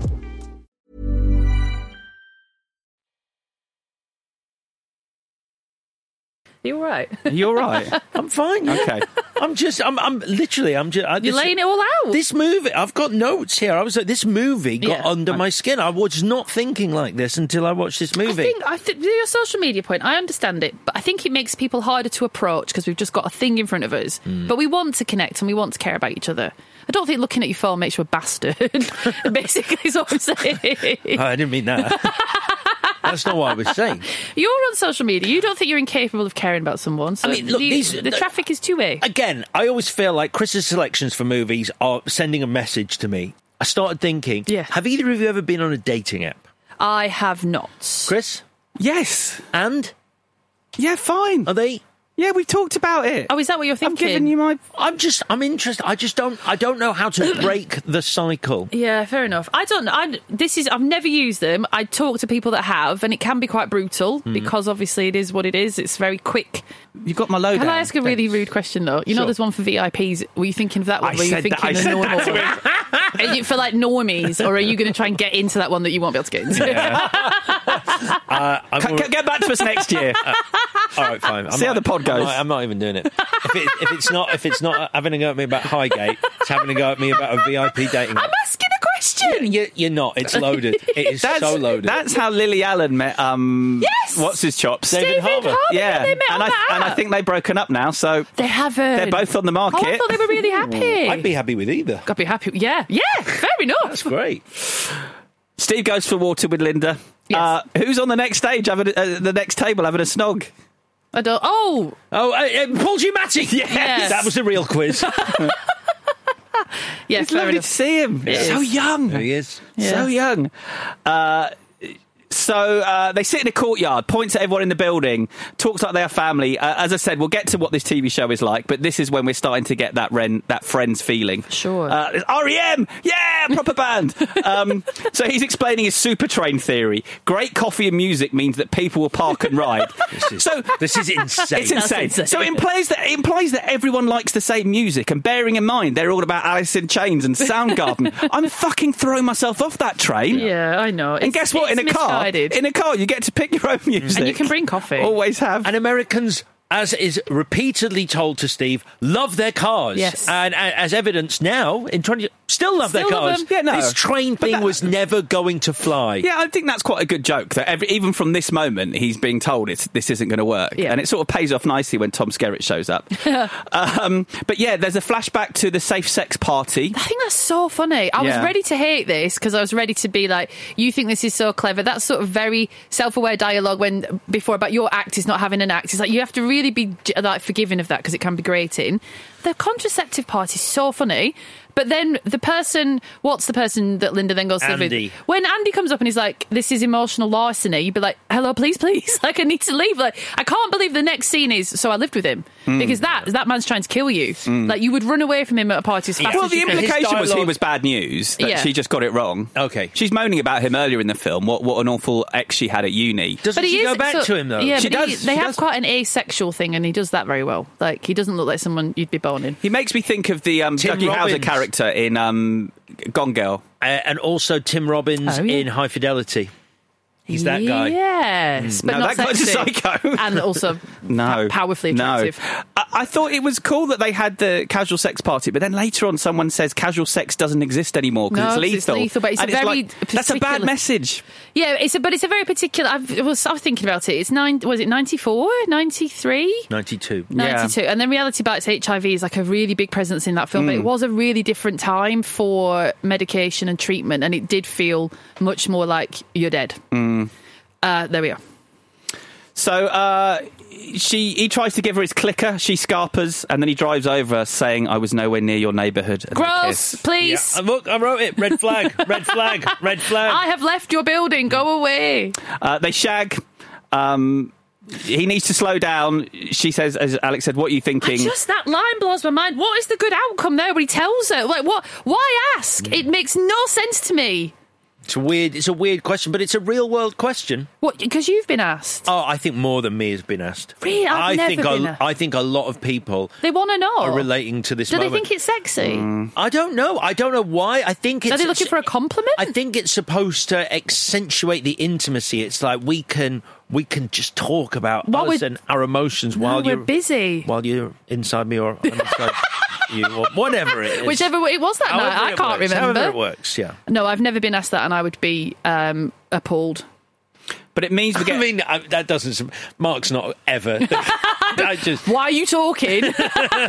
You all right? You all right? I'm fine. Yeah. Okay. I'm just. You're laying it all out. This movie, I've got notes here. I was like, this movie got under my skin. I was not thinking like this until I watched this movie. I think your social media point, I understand it, but I think it makes people harder to approach because we've just got a thing in front of us. But we want to connect and we want to care about each other. I don't think looking at your phone makes you a bastard. Basically, is what I'm saying. Oh, I didn't mean that. That's not what I was saying. You're on social media. You don't think you're incapable of caring about someone. So I mean, look, the traffic is two-way. Again, I always feel like Chris's selections for movies are sending a message to me. I started thinking, have either of you ever been on a dating app? I have not. Chris? Yes. And? Yeah, fine. Are they? Yeah, we talked about it. Oh, is that what you're thinking? I've given you my... I'm interested. I don't know how to break the cycle. Yeah, fair enough. I've never used them. I talk to people that have, and it can be quite brutal because obviously it is what it is. It's very quick. You've got my lowdown. Can I ask a really rude question though? You know, there's one for VIPs. Were you thinking of that one? Were you thinking of normal? Are you for like normies, or are you going to try and get into that one that you won't be able to get into? Yeah. Get back to us next year. All right, fine. See how the pod goes. I'm not even doing it. If it's not having a go at me about Highgate, it's having a go at me about a VIP dating app. I'm asking a question. You're not. It's loaded. It is so loaded. That's how Lily Allen met. Yes. What's his chops? David Harbour. Yeah, they met and I think they've broken up now. So they haven't. They're both on the market. Oh, I thought they were really happy. I'd be happy with either. I'd be happy. Yeah. Fair enough. That's great. Steve goes for water with Linda. Yes. Who's on the next stage? The next table having a snog. I don't. Paul Giamatti. Yes. That was a real quiz. Yeah, it's lovely to see him. So young. He is. So young. So they sit in a courtyard, points at everyone in the building, talks like they are family. As I said, we'll get to what this TV show is like, but this is when we're starting to get that Friends feeling. Sure. R.E.M. Yeah, proper band. So he's explaining his super train theory. Great coffee and music means that people will park and ride. This is insane. It's insane. So it implies that everyone likes the same music, and bearing in mind they're all about Alice in Chains and Soundgarden, I'm fucking throwing myself off that train. Yeah, I know. And guess what? In a car, decided. In a car, you get to pick your own music. And you can bring coffee. Always have. And Americans, as is repeatedly told to Steve, love their cars. Yes. And as evidence now, in 20... Still love their cars. Love Yeah, no. This train thing was never going to fly. Yeah, I think that's quite a good joke, that even from this moment, he's being told this isn't going to work. Yeah. And it sort of pays off nicely when Tom Skerritt shows up. But yeah, there's a flashback to the safe sex party. I think that's so funny. I was ready to hate this because I was ready to be like, you think this is so clever. That's sort of very self-aware dialogue before about your act is not having an act. It's like you have to really be like forgiving of that because it can be grating. The contraceptive part is so funny. But then what's the person that Linda then goes to live with? When Andy comes up and he's like, this is emotional larceny, you'd be like, hello, please. Like, I need to leave. Like, I can't believe the next scene is, so I lived with him. Because that man's trying to kill you. Like, you would run away from him at a party as fast Well, as the you can. implication was he was bad news, that she just got it wrong. Okay. She's moaning about him earlier in the film, what an awful ex she had at uni. Doesn't she go back to him, though? Yeah, She but does. they have quite an asexual thing, and he does that very well. Like, he doesn't look like someone you'd be boning. He makes me think of the Dougie Hauser Robbins. character in Gone Girl. And also Tim Robbins in High Fidelity. He's that guy. Yes, but No, not that guy's a sexy. psycho. And also powerfully attractive. No. I thought it was cool that they had the casual sex party, but then later on someone says casual sex doesn't exist anymore because it's lethal. But it's and a very like, that's a bad message. Yeah, but it's a very particular. I was thinking about it. It's 94, 93, 92. 92, and then Reality Bites HIV is like a really big presence in that film. But it was a really different time for medication and treatment, and it did feel much more like you're dead. There we are. So he tries to give her his clicker. She scarpers, and then he drives over saying, "I was nowhere near your neighbourhood." Gross, please. Yeah. Look, I wrote it. Red flag, red flag, red flag. I have left your building. Go away. They shag. He needs to slow down. She says, as Alex said, what are you thinking? Just that line blows my mind. What is the good outcome there when he tells her? Like, what? Why ask? It makes no sense to me. It's a weird question, but it's a real world question. What? Because you've been asked. Oh, I think more than me has been asked. Really? I've never been asked. I think a lot of people they want to know are relating to this. Do moment. they think it's sexy? I don't know. I don't know why. I think it's. Are they looking for a compliment? I think it's supposed to accentuate the intimacy. It's like we can just talk about us and our emotions while we're you're busy. While you're inside me or I'm inside you or whatever it is. Whichever it was that night, I can't remember. However it works, yeah. No, I've never been asked that, and I would be appalled. But it means we get... I mean, that doesn't... Mark's not ever... Why are you talking? Just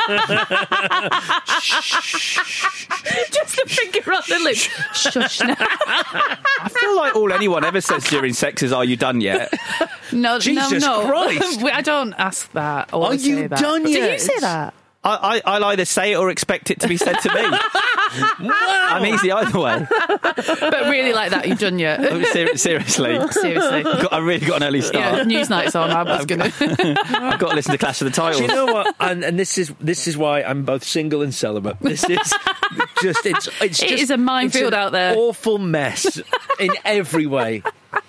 a finger on the lip. Shush now. I feel like all anyone ever says during sex is, "Are you done yet?" No, Jesus no. Christ. I don't ask that. Are you done yet? Did you say that? I'll either say it or expect it to be said to me. Wow. I'm easy either way. But really like that, you've done yet? Seriously. I really got an early start. Yeah, Newsnight's on. I was going to... I've got to listen to Clash of the Titles. Do you know what? And this is why I'm both single and celibate. This is just... It is a minefield out there. Awful mess in every way.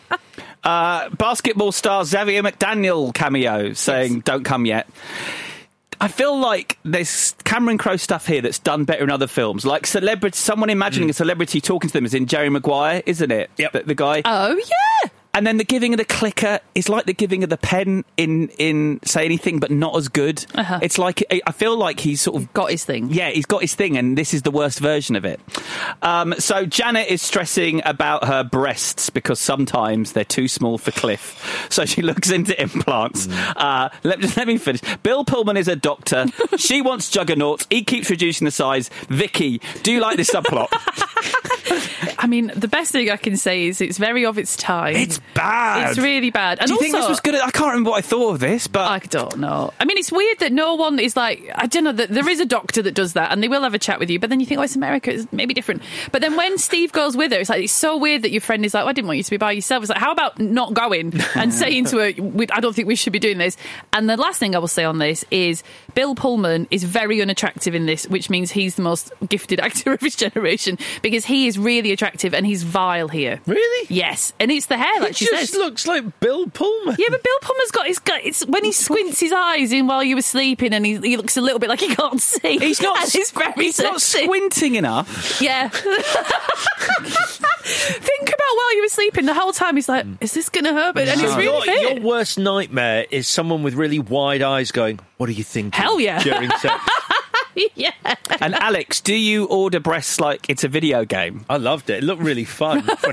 Basketball star Xavier McDaniel cameo saying, "Don't come yet." I feel like there's Cameron Crowe stuff here that's done better in other films, like someone imagining a celebrity talking to them is in Jerry Maguire, isn't it? Yep. The guy. Oh, yeah. And then the giving of the clicker is like the giving of the pen in Say Anything, but not as good. Uh-huh. It's like, I feel like he's sort of... got his thing. Yeah, he's got his thing, and this is the worst version of it. So Janet is stressing about her breasts because sometimes they're too small for Cliff. So she looks into implants. Let me finish. Bill Pullman is a doctor. She wants juggernauts. He keeps reducing the size. Vicky, do you like this subplot? I mean, the best thing I can say is it's very of its time. It's bad. It's really bad. And do you think this was good? I can't remember what I thought of this, but... I don't know. I mean, it's weird that no one is like... I don't know, that there is a doctor that does that, and they will have a chat with you, but then you think, oh, it's America, it's maybe different. But then when Steve goes with her, it's like, it's so weird that your friend is like, oh, I didn't want you to be by yourself. It's like, how about not going and saying to her, I don't think we should be doing this. And the last thing I will say on this is Bill Pullman is very unattractive in this, which means he's the most gifted actor of his generation, because he is really attractive and he's vile here. Really? Yes. And it's the hair, like she says. It just looks like Bill Pullman. Yeah, but Bill Pullman's got it's when he squints his eyes in while you were sleeping, and he looks a little bit like he can't see. He's not. He's not squinting enough. Yeah. Think about while you were sleeping the whole time. He's like, is this going to hurt? And it's really fit. Your worst nightmare is someone with really wide eyes going, what are you thinking? Hell yeah. During sex. Yeah. And Alex, do you order breasts like it's a video game? I loved it. It looked really fun. It's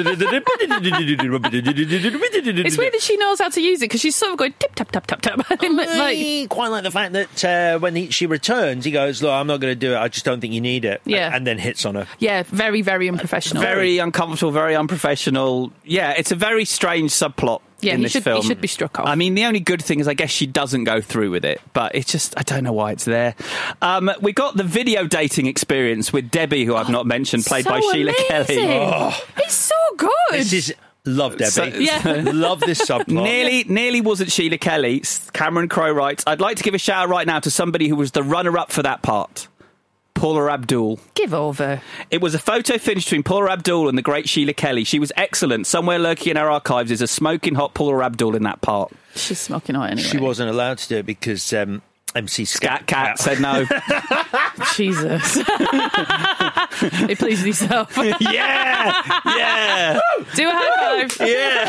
weird that she knows how to use it because she's sort of going tip tap tap tap tap. I quite like the fact that when she returns, he goes, "Look, I'm not going to do it. I just don't think you need it." Yeah. And then hits on her. Yeah, very, very unprofessional. Very uncomfortable, very unprofessional. Yeah, it's a very strange subplot. Yeah, in this film. He should be struck off. I mean, the only good thing is I guess she doesn't go through with it, but it's just, I don't know why it's there. We got the video dating experience with Debbie, who I've not mentioned, played by Sheila Kelly. Oh. It's so good. This is... Love Debbie. Love this subplot. Nearly wasn't Sheila Kelly. Cameron Crowe writes, I'd like to give a shout out right now to somebody who was the runner-up for that part. Paula Abdul. Give over. It was a photo finish between Paula Abdul and the great Sheila Kelly. She was excellent. Somewhere lurking in our archives is a smoking hot Paula Abdul in that part. She's smoking hot anyway. She wasn't allowed to do it because MC Scat Cat said no. Jesus. He pleased himself. Yeah. Do a high five. Yeah.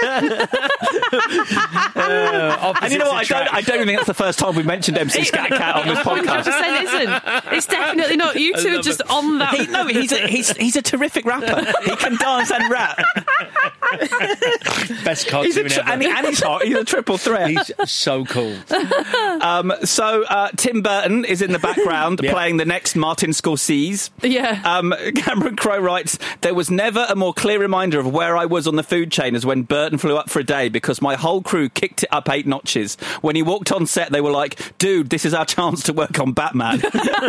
And you know what? I don't even think that's the first time we've mentioned MC Scat Cat on this podcast. 100% isn't. It's definitely not. You two are just on that. He's a terrific rapper. He can dance and rap. Best cartoon ever. And he's hot. He's a triple threat. He's so cool. So Tim Burton is in the background playing the next Martin Scorsese. Yeah. Cameron Crowe writes, there was never a more clear reminder of where I was on the food chain as when Burton flew up for a day because my whole crew kicked it up 8 notches. When he walked on set, they were like, dude, this is our chance to work on Batman.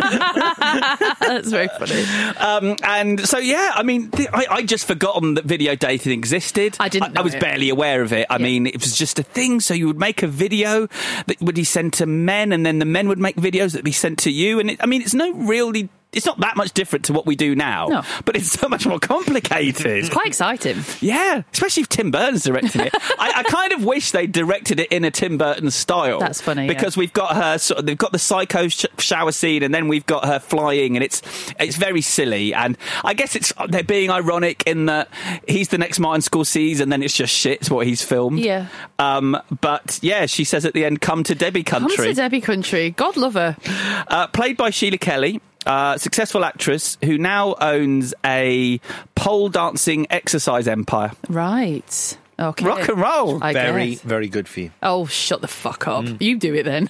That's very funny. And so, yeah, I mean, I'd just forgotten that video dating existed. I didn't know I was barely aware of it. I mean, it was just a thing. So you would make a video that would be sent to men and then the men would make videos that would be sent to you. And it's not that much different to what we do now, but it's so much more complicated. It's quite exciting. Yeah, especially if Tim Burton's directing it. I kind of wish they directed it in a Tim Burton style. That's funny, because we've got her. They've got the psycho shower scene, and then we've got her flying, and it's very silly. And I guess they're being ironic in that he's the next Martin Scorsese, and then it's just shit. It's what he's filmed. Yeah. But yeah, she says at the end, "Come to Debbie Country." Come to Debbie Country. God love her. Played by Sheila Kelly. Successful actress who now owns a pole dancing exercise empire. Right. Okay. Rock and roll. Very, very good for you. Oh, shut the fuck up. You do it then.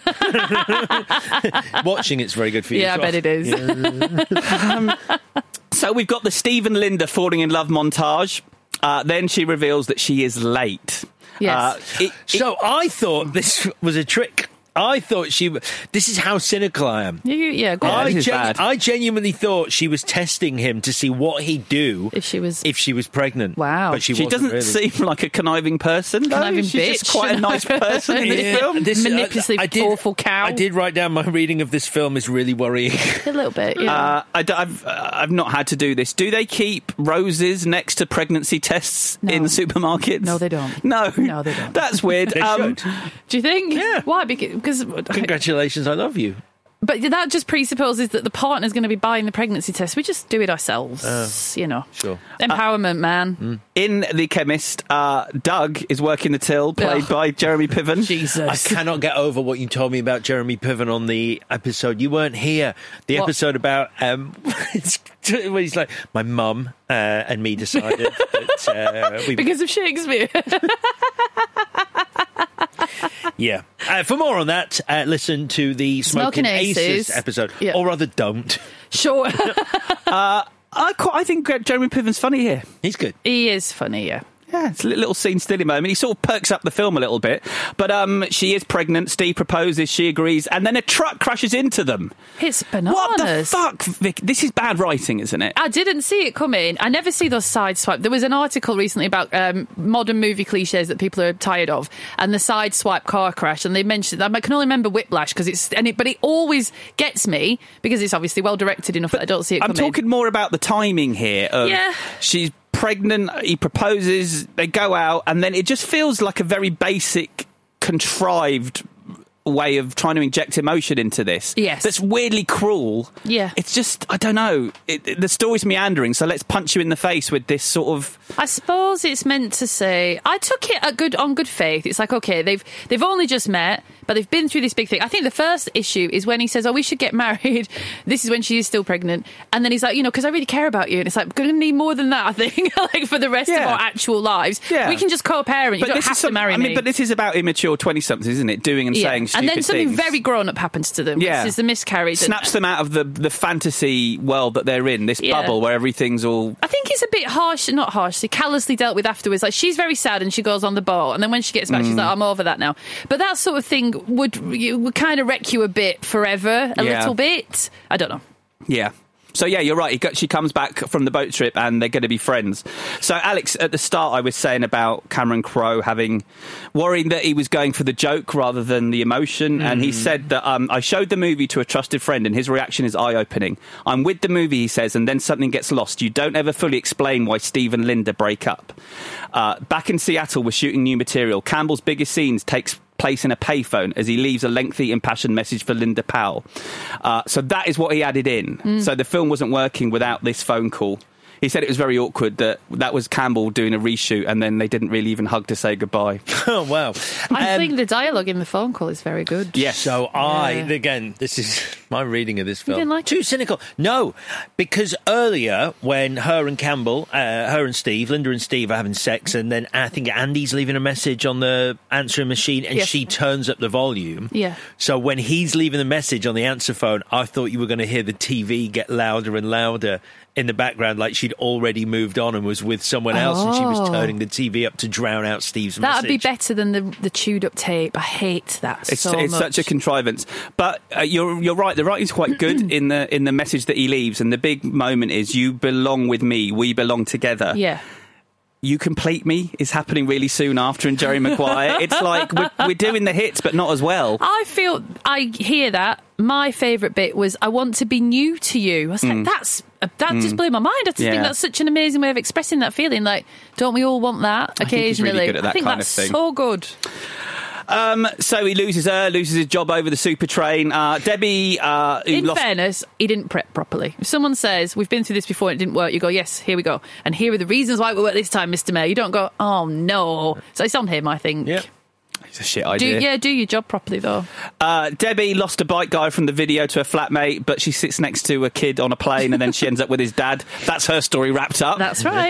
Watching it's very good for you. Yeah, I bet it is. Yeah. So we've got the Steve and Linda falling in love montage. Then she reveals that she is late. Yes. So I thought this was a trick. I thought this is how cynical I am. Yeah, go on. I genuinely thought she was testing him to see what he'd do if she was pregnant. Wow. But she doesn't really seem like a conniving person. Conniving She's bitch. just quite a nice person in this film. Manipulative, awful cow. I did write down my reading of this film is really worrying. A little bit, yeah. I've not had to do this. Do they keep roses next to pregnancy tests in supermarkets? No, they don't. No, they don't. That's weird. They should. Do you think? Yeah. Why? Because Congratulations, I love you. But that just presupposes that the partner's going to be buying the pregnancy test. We just do it ourselves, Sure. Empowerment, man. In The Chemist, Doug is working the till, played by Jeremy Piven. Jesus. I cannot get over what you told me about Jeremy Piven on the episode. You weren't here. The episode about when he's like, my mum and me decided that because of Shakespeare. Yeah. For more on that, listen to the Smoking Aces episode. Yeah. Or rather, don't. Sure. I think Jeremy Piven's funny here. He's good. He is funny, yeah. Yeah, it's a little scene still moment. He sort of perks up the film a little bit. But she is pregnant. Steve proposes. She agrees. And then a truck crashes into them. It's bananas. What the fuck, Vic? This is bad writing, isn't it? I didn't see it coming. I never see those side swipe. There was an article recently about modern movie cliches that people are tired of, and the side swipe car crash. And they mentioned, I can only remember Whiplash but it always gets me because it's obviously well directed enough that I don't see it coming. I'm talking more about the timing here. She's pregnant, he proposes, they go out, and then it just feels like a very basic, contrived way of trying to inject emotion into this. Yes. That's weirdly cruel. Yeah. It's just, I don't know. The story's meandering, so let's punch you in the face with this sort of... I suppose it's meant to say... I took it on good faith. It's like, okay, they've only just met, but they've been through this big thing. I think the first issue is when he says, we should get married. This is when she is still pregnant. And then he's like, because I really care about you. And it's like, we're going to need more than that, I think, like for the rest of our actual lives. Yeah. We can just co-parent. You don't have to marry me. But this is about immature 20-somethings, isn't it? Doing and saying stupid things. And then something very grown-up happens to them. Yeah. This is the miscarriage. Snaps them out of the fantasy world that they're in, this bubble where everything's all... I think it's a bit harsh, not harshly, callously dealt with afterwards. Like, she's very sad and she goes on the boat, and then when she gets back, she's like, I'm over that now. But that sort of thing would kind of wreck you a bit forever, a little bit. I don't know. Yeah. So, yeah, you're right. She comes back from the boat trip and they're going to be friends. So, Alex, at the start, I was saying about Cameron Crowe worrying that he was going for the joke rather than the emotion. And he said that I showed the movie to a trusted friend and his reaction is eye-opening. I'm with the movie, he says, and then something gets lost. You don't ever fully explain why Steve and Linda break up. Back in Seattle, we're shooting new material. Campbell's biggest scenes takes place in a payphone as he leaves a lengthy, impassioned message for Linda Powell. So that is what he added in. So the film wasn't working without this phone call. He said it was very awkward that was Campbell doing a reshoot and then they didn't really even hug to say goodbye. Oh, wow. I think the dialogue in the phone call is very good. Yes. So again, this is my reading of this film. You didn't like Too cynical. No, because earlier when her and Campbell, her and Steve, Linda and Steve are having sex, and then I think Andy's leaving a message on the answering machine and she turns up the volume. Yeah. So when he's leaving the message on the answer phone, I thought you were going to hear the TV get louder and louder in the background, like she'd already moved on and was with someone else, and she was turning the TV up to drown out Steve's message. That'd be better than the chewed up tape. I hate that it's so much. It's such a contrivance. But you're right. The writing's quite good in the message that he leaves, and the big moment is "You belong with me. We belong together." Yeah. You Complete Me is happening really soon after in Jerry Maguire. It's like we're doing the hits, but not as well. I hear that. My favourite bit was, I want to be new to you. I was like, that just blew my mind. I just think that's such an amazing way of expressing that feeling. Like, don't we all want that occasionally? I think he's really good at that kind that's of thing. So good. So he loses his job over the super train. Debbie, in fairness, he didn't prep properly. If someone says, we've been through this before and it didn't work, you go, yes, here we go. And here are the reasons why it will work this time, Mr. Mayor. You don't go, oh no. So it's on him, I think. Yeah. It's a shit idea. Do your job properly, though. Debbie lost a bike guy from the video to a flatmate, but she sits next to a kid on a plane and then she ends up with his dad. That's her story wrapped up. That's right.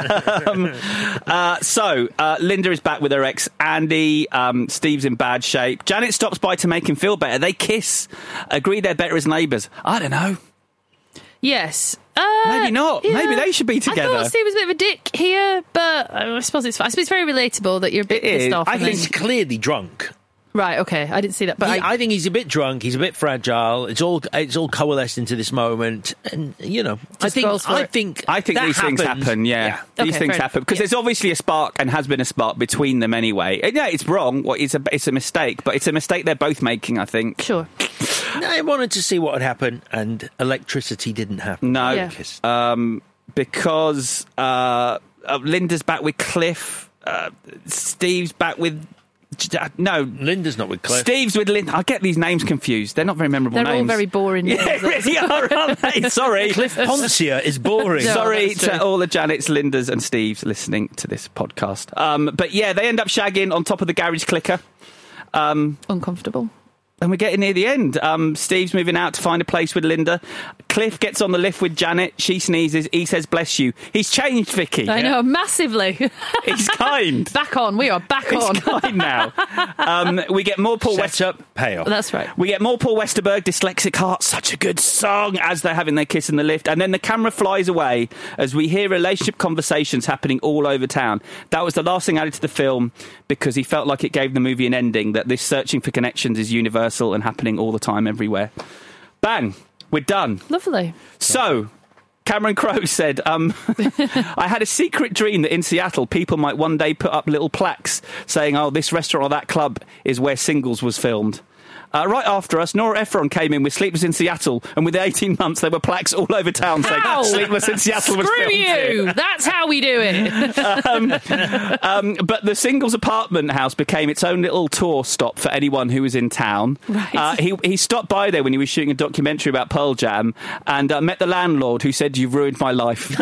So Linda is back with her ex, Andy. Steve's in bad shape. Janet stops by to make him feel better. They kiss. Agree they're better as neighbours. I don't know. Yes. Maybe not. Yeah. Maybe they should be together. I thought Steve was a bit of a dick here, but I suppose it's fine. I suppose it's very relatable that you're a bit pissed off. I think he's clearly drunk. Right, okay. I didn't see that. But I think he's a bit drunk. He's a bit fragile. It's all coalesced into this moment. And, I think these things happen, yeah. These things happen. Because there's obviously a spark and has been a spark between them anyway. And yeah, it's wrong. It's a mistake. But it's a mistake they're both making, I think. Sure. I wanted to see what would happen, and electricity didn't happen. No. Yeah. Because Linda's back with Cliff. Steve's back with... No, Linda's not with Cliff. Steve's with Linda. I get these names confused. They're not very memorable names. They're all very boring names. Yeah, really are, aren't they? Sorry. Cliff Poncia is boring. No, sorry to all the Janets, Lindas and Steves listening to this podcast. But yeah, they end up shagging on top of the garage clicker. Uncomfortable. And we're getting near the end. Steve's moving out to find a place with Linda. Cliff gets on the lift with Janet. She sneezes. He says, bless you. He's changed, Vicky. I know, massively. He's kind. Back on. We are back on. He's kind now. We get more Paul Westerberg. Payoff. That's right. We get more Paul Westerberg, Dyslexic Heart. Such a good song as they're having their kiss in the lift. And then the camera flies away as we hear relationship conversations happening all over town. That was the last thing added to the film because he felt like it gave the movie an ending, that this searching for connections is universal and happening all the time, everywhere. Bang, we're done. Lovely. So, Cameron Crowe said, I had a secret dream that in Seattle people might one day put up little plaques saying, oh, this restaurant or that club is where Singles was filmed. Right after us, Nora Ephron came in with Sleepless in Seattle, and within 18 months there were plaques all over town saying Sleepless in Seattle was filmed here. That's how we do it. But the Singles apartment house became its own little tour stop for anyone who was in town. Right. He stopped by there when he was shooting a documentary about Pearl Jam and met the landlord who said, "You've ruined my life."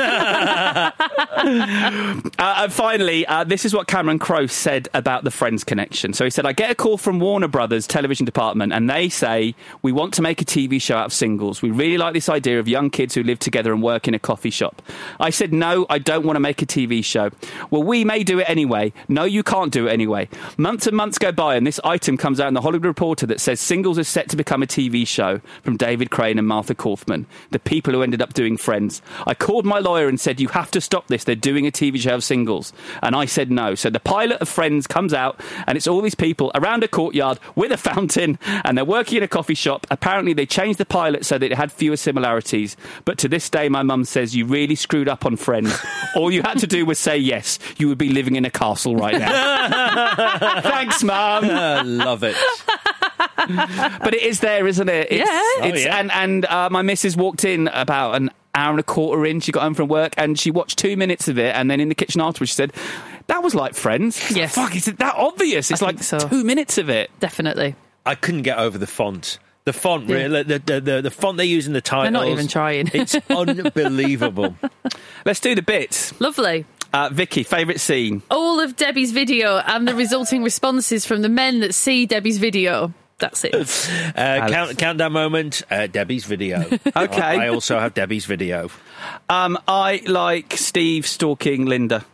And finally, this is what Cameron Crowe said about the Friends connection. So he said, "I get a call from Warner Brothers television department and they say, we want to make a TV show out of Singles. We really like this idea of young kids who live together and work in a coffee shop." I said, "No, I don't want to make a TV show." "Well, we may do it anyway." "No, you can't do it anyway." Months and months go by and this item comes out in the Hollywood Reporter that says Singles is set to become a TV show from David Crane and Martha Kaufman, the people who ended up doing Friends. I called my lawyer and said, "You have to stop this. They're doing a TV show of Singles." And I said no. So the pilot of Friends comes out and it's all these people around a courtyard with a fountain and they're working in a coffee shop. Apparently they changed the pilot so that it had fewer similarities. But to this day, my mum says, "You really screwed up on Friends. All you had to do was say yes. You would be living in a castle right now." Thanks, Mum. Love it. But it is there, isn't it? And my missus walked in about an hour and a quarter in. She got home from work and she watched 2 minutes of it, and then in the kitchen afterwards she said, "That was like Friends." Yes. Fuck, is it that obvious? It's like so. 2 minutes of it. Definitely. I couldn't get over the font. The font, really, the font they use in the titles. They're not even trying. It's unbelievable. Let's do the bits. Lovely. Vicky, favourite scene? All of Debbie's video and the resulting responses from the men that see Debbie's video. That's it. Countdown moment, Debbie's video. Okay. I also have Debbie's video. I like Steve stalking Linda.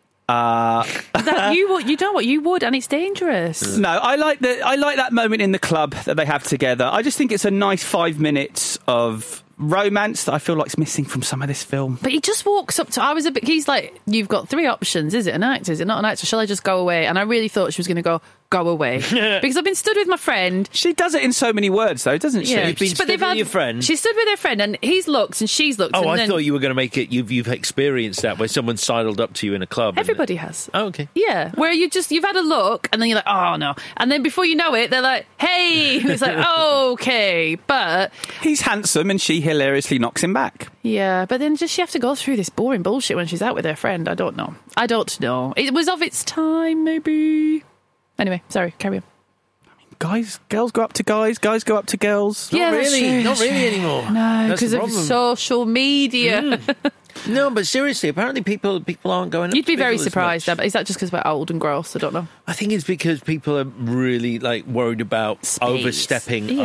You know what you would, and it's dangerous. No, I like that moment in the club that they have together. I just think it's a nice 5 minutes of romance that I feel like is missing from some of this film. But he just walks up to... He's like, "You've got 3 options. Is it an actor? Is it not an actor? Shall I just go away?" And I really thought she was going to go away. Because I've been stood with my friend. She does it in so many words, though, doesn't she? Yeah, you've been stood with your friend. She stood with her friend, and he's looked and she's looked. Oh, and I thought you were going to make it... You've experienced that, where someone sidled up to you in a club. Everybody has. Oh, okay. Yeah, where you've had a look, and then you're like, "Oh, no." And then before you know it, they're like, "Hey." And it's like, okay. But... he's handsome, and she hilariously knocks him back. Yeah, but then does she have to go through this boring bullshit when she's out with her friend? I don't know. It was of its time, maybe. Anyway, sorry, carry on. Girls go up to guys go up to girls. Yeah, not really anymore. No, because of social media. No, but seriously, apparently people aren't going up. You'd be to very people as surprised. much. But is that just because we're old and gross? I don't know. I think it's because people are really worried about overstepping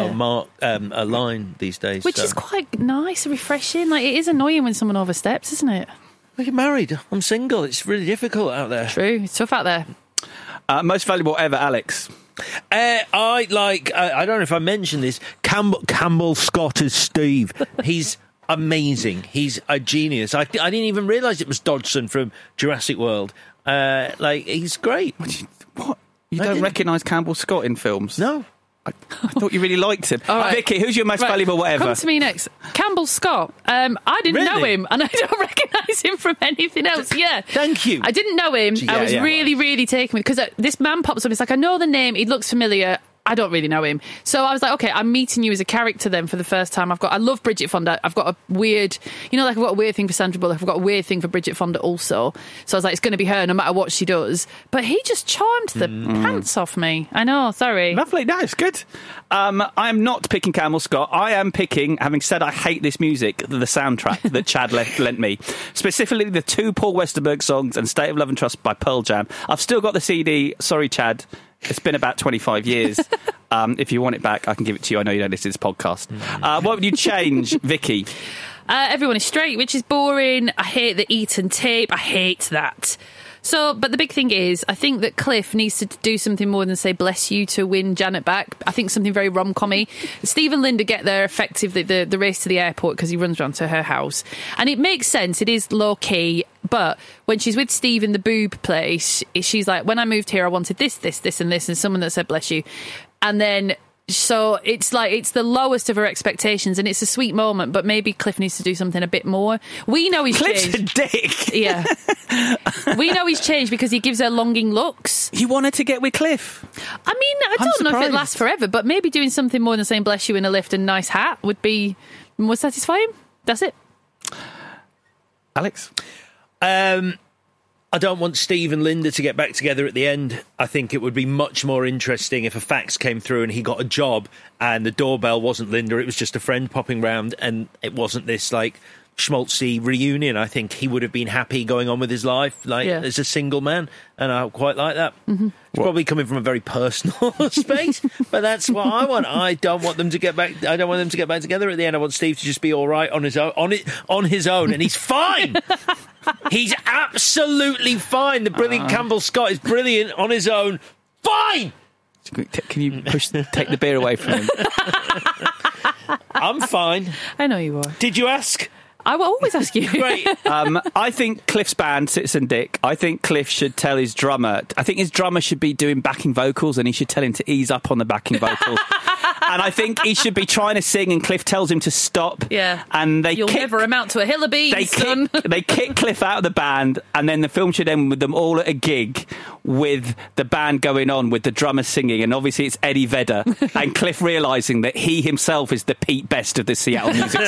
a line these days. Which is quite nice and refreshing. It is annoying when someone oversteps, isn't it? I get married. I'm single. It's really difficult out there. True. It's tough out there. Most valuable ever, Alex. I don't know if I mentioned this. Campbell Scott as Steve. He's amazing. He's a genius. I didn't even realise it was Dodgson from Jurassic World. He's great. What? You don't recognise Campbell Scott in films? No. I thought you really liked him. All right. Vicky, who's your most valuable whatever? Come to me next. Campbell Scott. I didn't know him, and I don't recognise him from anything else. Yeah. Thank you. I didn't know him. I was really taken with, because this man pops up. It's like, I know the name. He looks familiar. I don't really know him. So I was like, okay, I'm meeting you as a character then for the first time. I love Bridget Fonda. I've got a weird, I've got a weird thing for Sandra Bullock. I've got a weird thing for Bridget Fonda also. So I was like, it's going to be her no matter what she does. But he just charmed the pants off me. I know, sorry. Lovely, no, it's good. I'm not picking Campbell Scott. I am picking, having said I hate this music, the soundtrack that Chad lent me. Specifically the 2 Paul Westerberg songs and State of Love and Trust by Pearl Jam. I've still got the CD. Sorry, Chad. It's been about 25 years. If you want it back, I can give it to you. I know you don't listen to this podcast. What would you change, Vicky? Everyone is straight, which is boring. I hate the Eton tape. I hate that. So, but the big thing is, I think that Cliff needs to do something more than say bless you to win Janet back. I think something very rom-com-y. Steve and Linda get there effectively, the race to the airport, because he runs around to her house. And it makes sense. It is low-key. But when she's with Steve in the boob place, she's like, when I moved here, I wanted this, and this, and someone that said bless you. And then So it's like it's the lowest of her expectations, and it's a sweet moment. But maybe Cliff needs to do something a bit more. We know he's Cliff's changed. a dick. Yeah, we know he's changed because he gives her longing looks. You wanted to get with Cliff. I mean, I don't know if it lasts forever, but maybe doing something more than saying "bless you" in a lift and nice hat would be more satisfying. That's it. Alex? I don't want Steve and Linda to get back together at the end. I think it would be much more interesting if a fax came through and he got a job and the doorbell wasn't Linda, it was just a friend popping round, and it wasn't this, like, schmaltzy reunion. I think he would have been happy going on with his life, as a single man, and I quite like that. Mm-hmm. It's probably coming from a very personal space, but that's what I want. I don't want them to get back. I don't want them to get back together at the end. I want Steve to just be all right on his own, on his own, and he's fine. He's absolutely fine. The brilliant Campbell Scott is brilliant on his own. Fine. Can you take the beer away from him? I'm fine. I know you are. Did you ask? I will always ask you. Great. I think Cliff's band, Citizen Dick, I think Cliff should tell his drummer, I think his drummer should be doing backing vocals and he should tell him to ease up on the backing vocals. And I think he should be trying to sing and Cliff tells him to stop. Yeah. And You'll never amount to a hill of beans, son. They kick Cliff out of the band, and then the film should end with them all at a gig with the band going on with the drummer singing, and obviously it's Eddie Vedder, and Cliff realising that he himself is the Pete Best of the Seattle music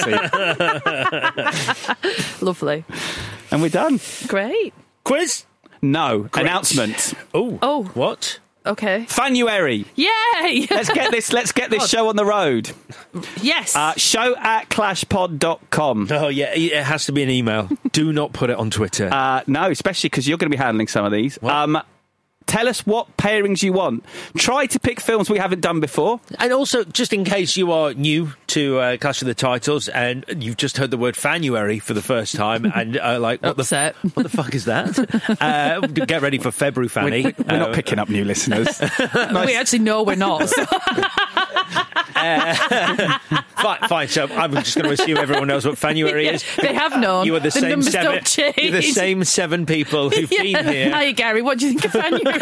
scene. Lovely. And we're done. Great. Quiz? No. Great. Announcement. Oh. What? Okay. Fanuary. Yay! Let's get this show on the road. Yes. Show@clashpod.com. Oh, yeah, it has to be an email. Do not put it on Twitter. No, especially because you're going to be handling some of these. Tell us what pairings you want. Try to pick films we haven't done before. And also, just in case you are new to Clash of the Titles and you've just heard the word Fanuary for the first time and like, what the fuck is that? Get ready for February, Fanny. We're not picking up new listeners. We actually know we're not. So. Fine. So I'm just going to assume everyone knows what Fanuary is. They have known. You are the same numbers seven. Don't change. You're the same 7 people who've been here. Hi, Gary. What do you think of Fanuary?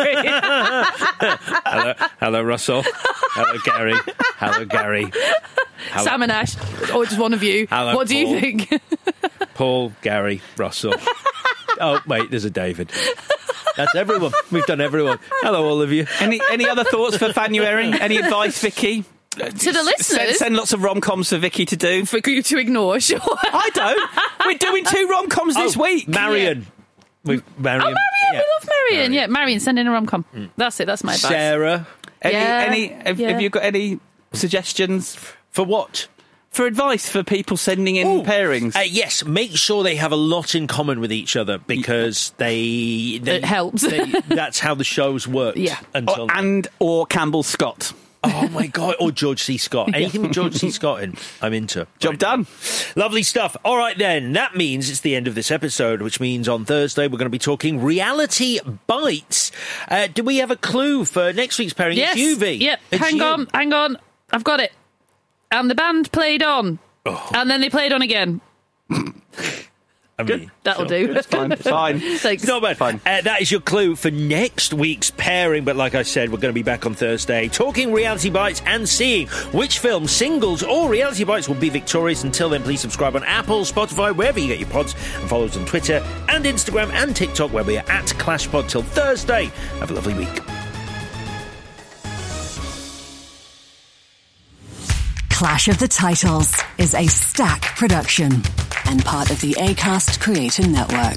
Hello, Russell. Hello, Gary. Hello, Gary. Hello. Sam and Ash, or just one of you. Hello, what do you think? Paul, Gary, Russell. Oh, wait, there's a David. That's everyone. We've done everyone. Hello, all of you. Any other thoughts for Fanuary? Any advice, Vicky? To the listeners, send lots of rom-coms for Vicky to do. For you to ignore, sure. I don't. We're doing 2 rom-coms this week. Marion. Yeah. Marion. Oh, Marion. Yeah. We love Marion. Yeah, Marion, send in a rom-com. That's it. That's my advice. Sarah. Have you got any suggestions? For what? For advice for people sending in pairings. Yes, make sure they have a lot in common with each other because it helps. That's how the shows worked. Yeah. Or Campbell Scott. Oh my God! Or George C. Scott. Anything with George C. Scott in, I'm into. Job done. Lovely stuff. All right then, that means it's the end of this episode, which means on Thursday we're going to be talking Reality Bites. Do we have a clue for next week's pairing? Yes. It's you, V. Yep. It's Hang on. I've got it. And the band played on. Oh. And then they played on again. I mean, that'll do. It's fine. Thanks. It's not bad. Fine. That is your clue for next week's pairing. But like I said, we're going to be back on Thursday talking Reality Bites and seeing which film, singles or Reality Bites, will be victorious. Until then, please subscribe on Apple, Spotify, wherever you get your pods, and follow us on Twitter and Instagram and TikTok, where we are at ClashPod. Till Thursday, have a lovely week. Clash of the Titles is a Stack production and part of the Acast Creator Network.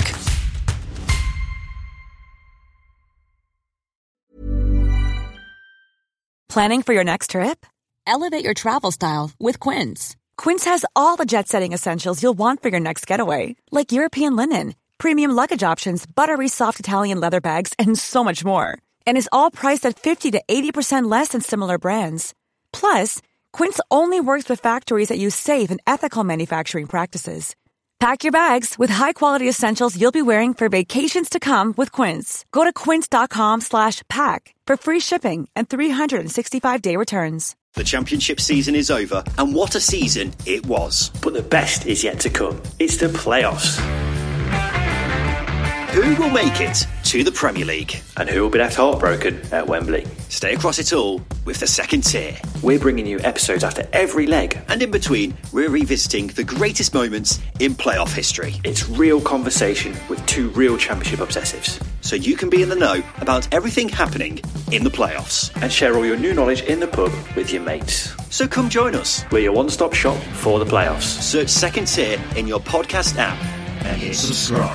Planning for your next trip? Elevate your travel style with Quince. Quince has all the jet-setting essentials you'll want for your next getaway, like European linen, premium luggage options, buttery soft Italian leather bags, and so much more. And is all priced at 50 to 80% less than similar brands. Plus, Quince only works with factories that use safe and ethical manufacturing practices. Pack your bags with high-quality essentials you'll be wearing for vacations to come with Quince. Go to quince.com/pack for free shipping and 365-day returns. The championship season is over, and what a season it was. But the best is yet to come. It's the playoffs. Who will make it to the Premier League. And who will be left heartbroken at Wembley? Stay across it all with the Second Tier. We're bringing you episodes after every leg. And in between, we're revisiting the greatest moments in playoff history. It's real conversation with two real championship obsessives. So you can be in the know about everything happening in the playoffs. And share all your new knowledge in the pub with your mates. So come join us. We're your one-stop shop for the playoffs. Search Second Tier in your podcast app and hit subscribe.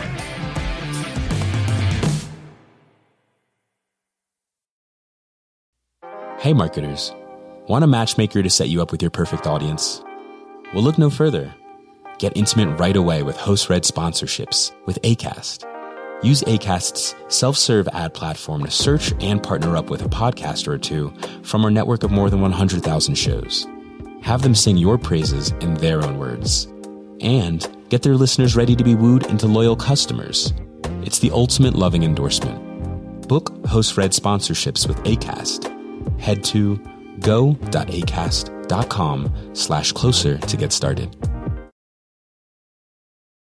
Hey marketers, want a matchmaker to set you up with your perfect audience? Well, look no further. Get intimate right away with host-read sponsorships with Acast. Use Acast's self-serve ad platform to search and partner up with a podcaster or two from our network of more than 100,000 shows. Have them sing your praises in their own words. And get their listeners ready to be wooed into loyal customers. It's the ultimate loving endorsement. Book host-read sponsorships with Acast. Head to go.acast.com/closer to get started.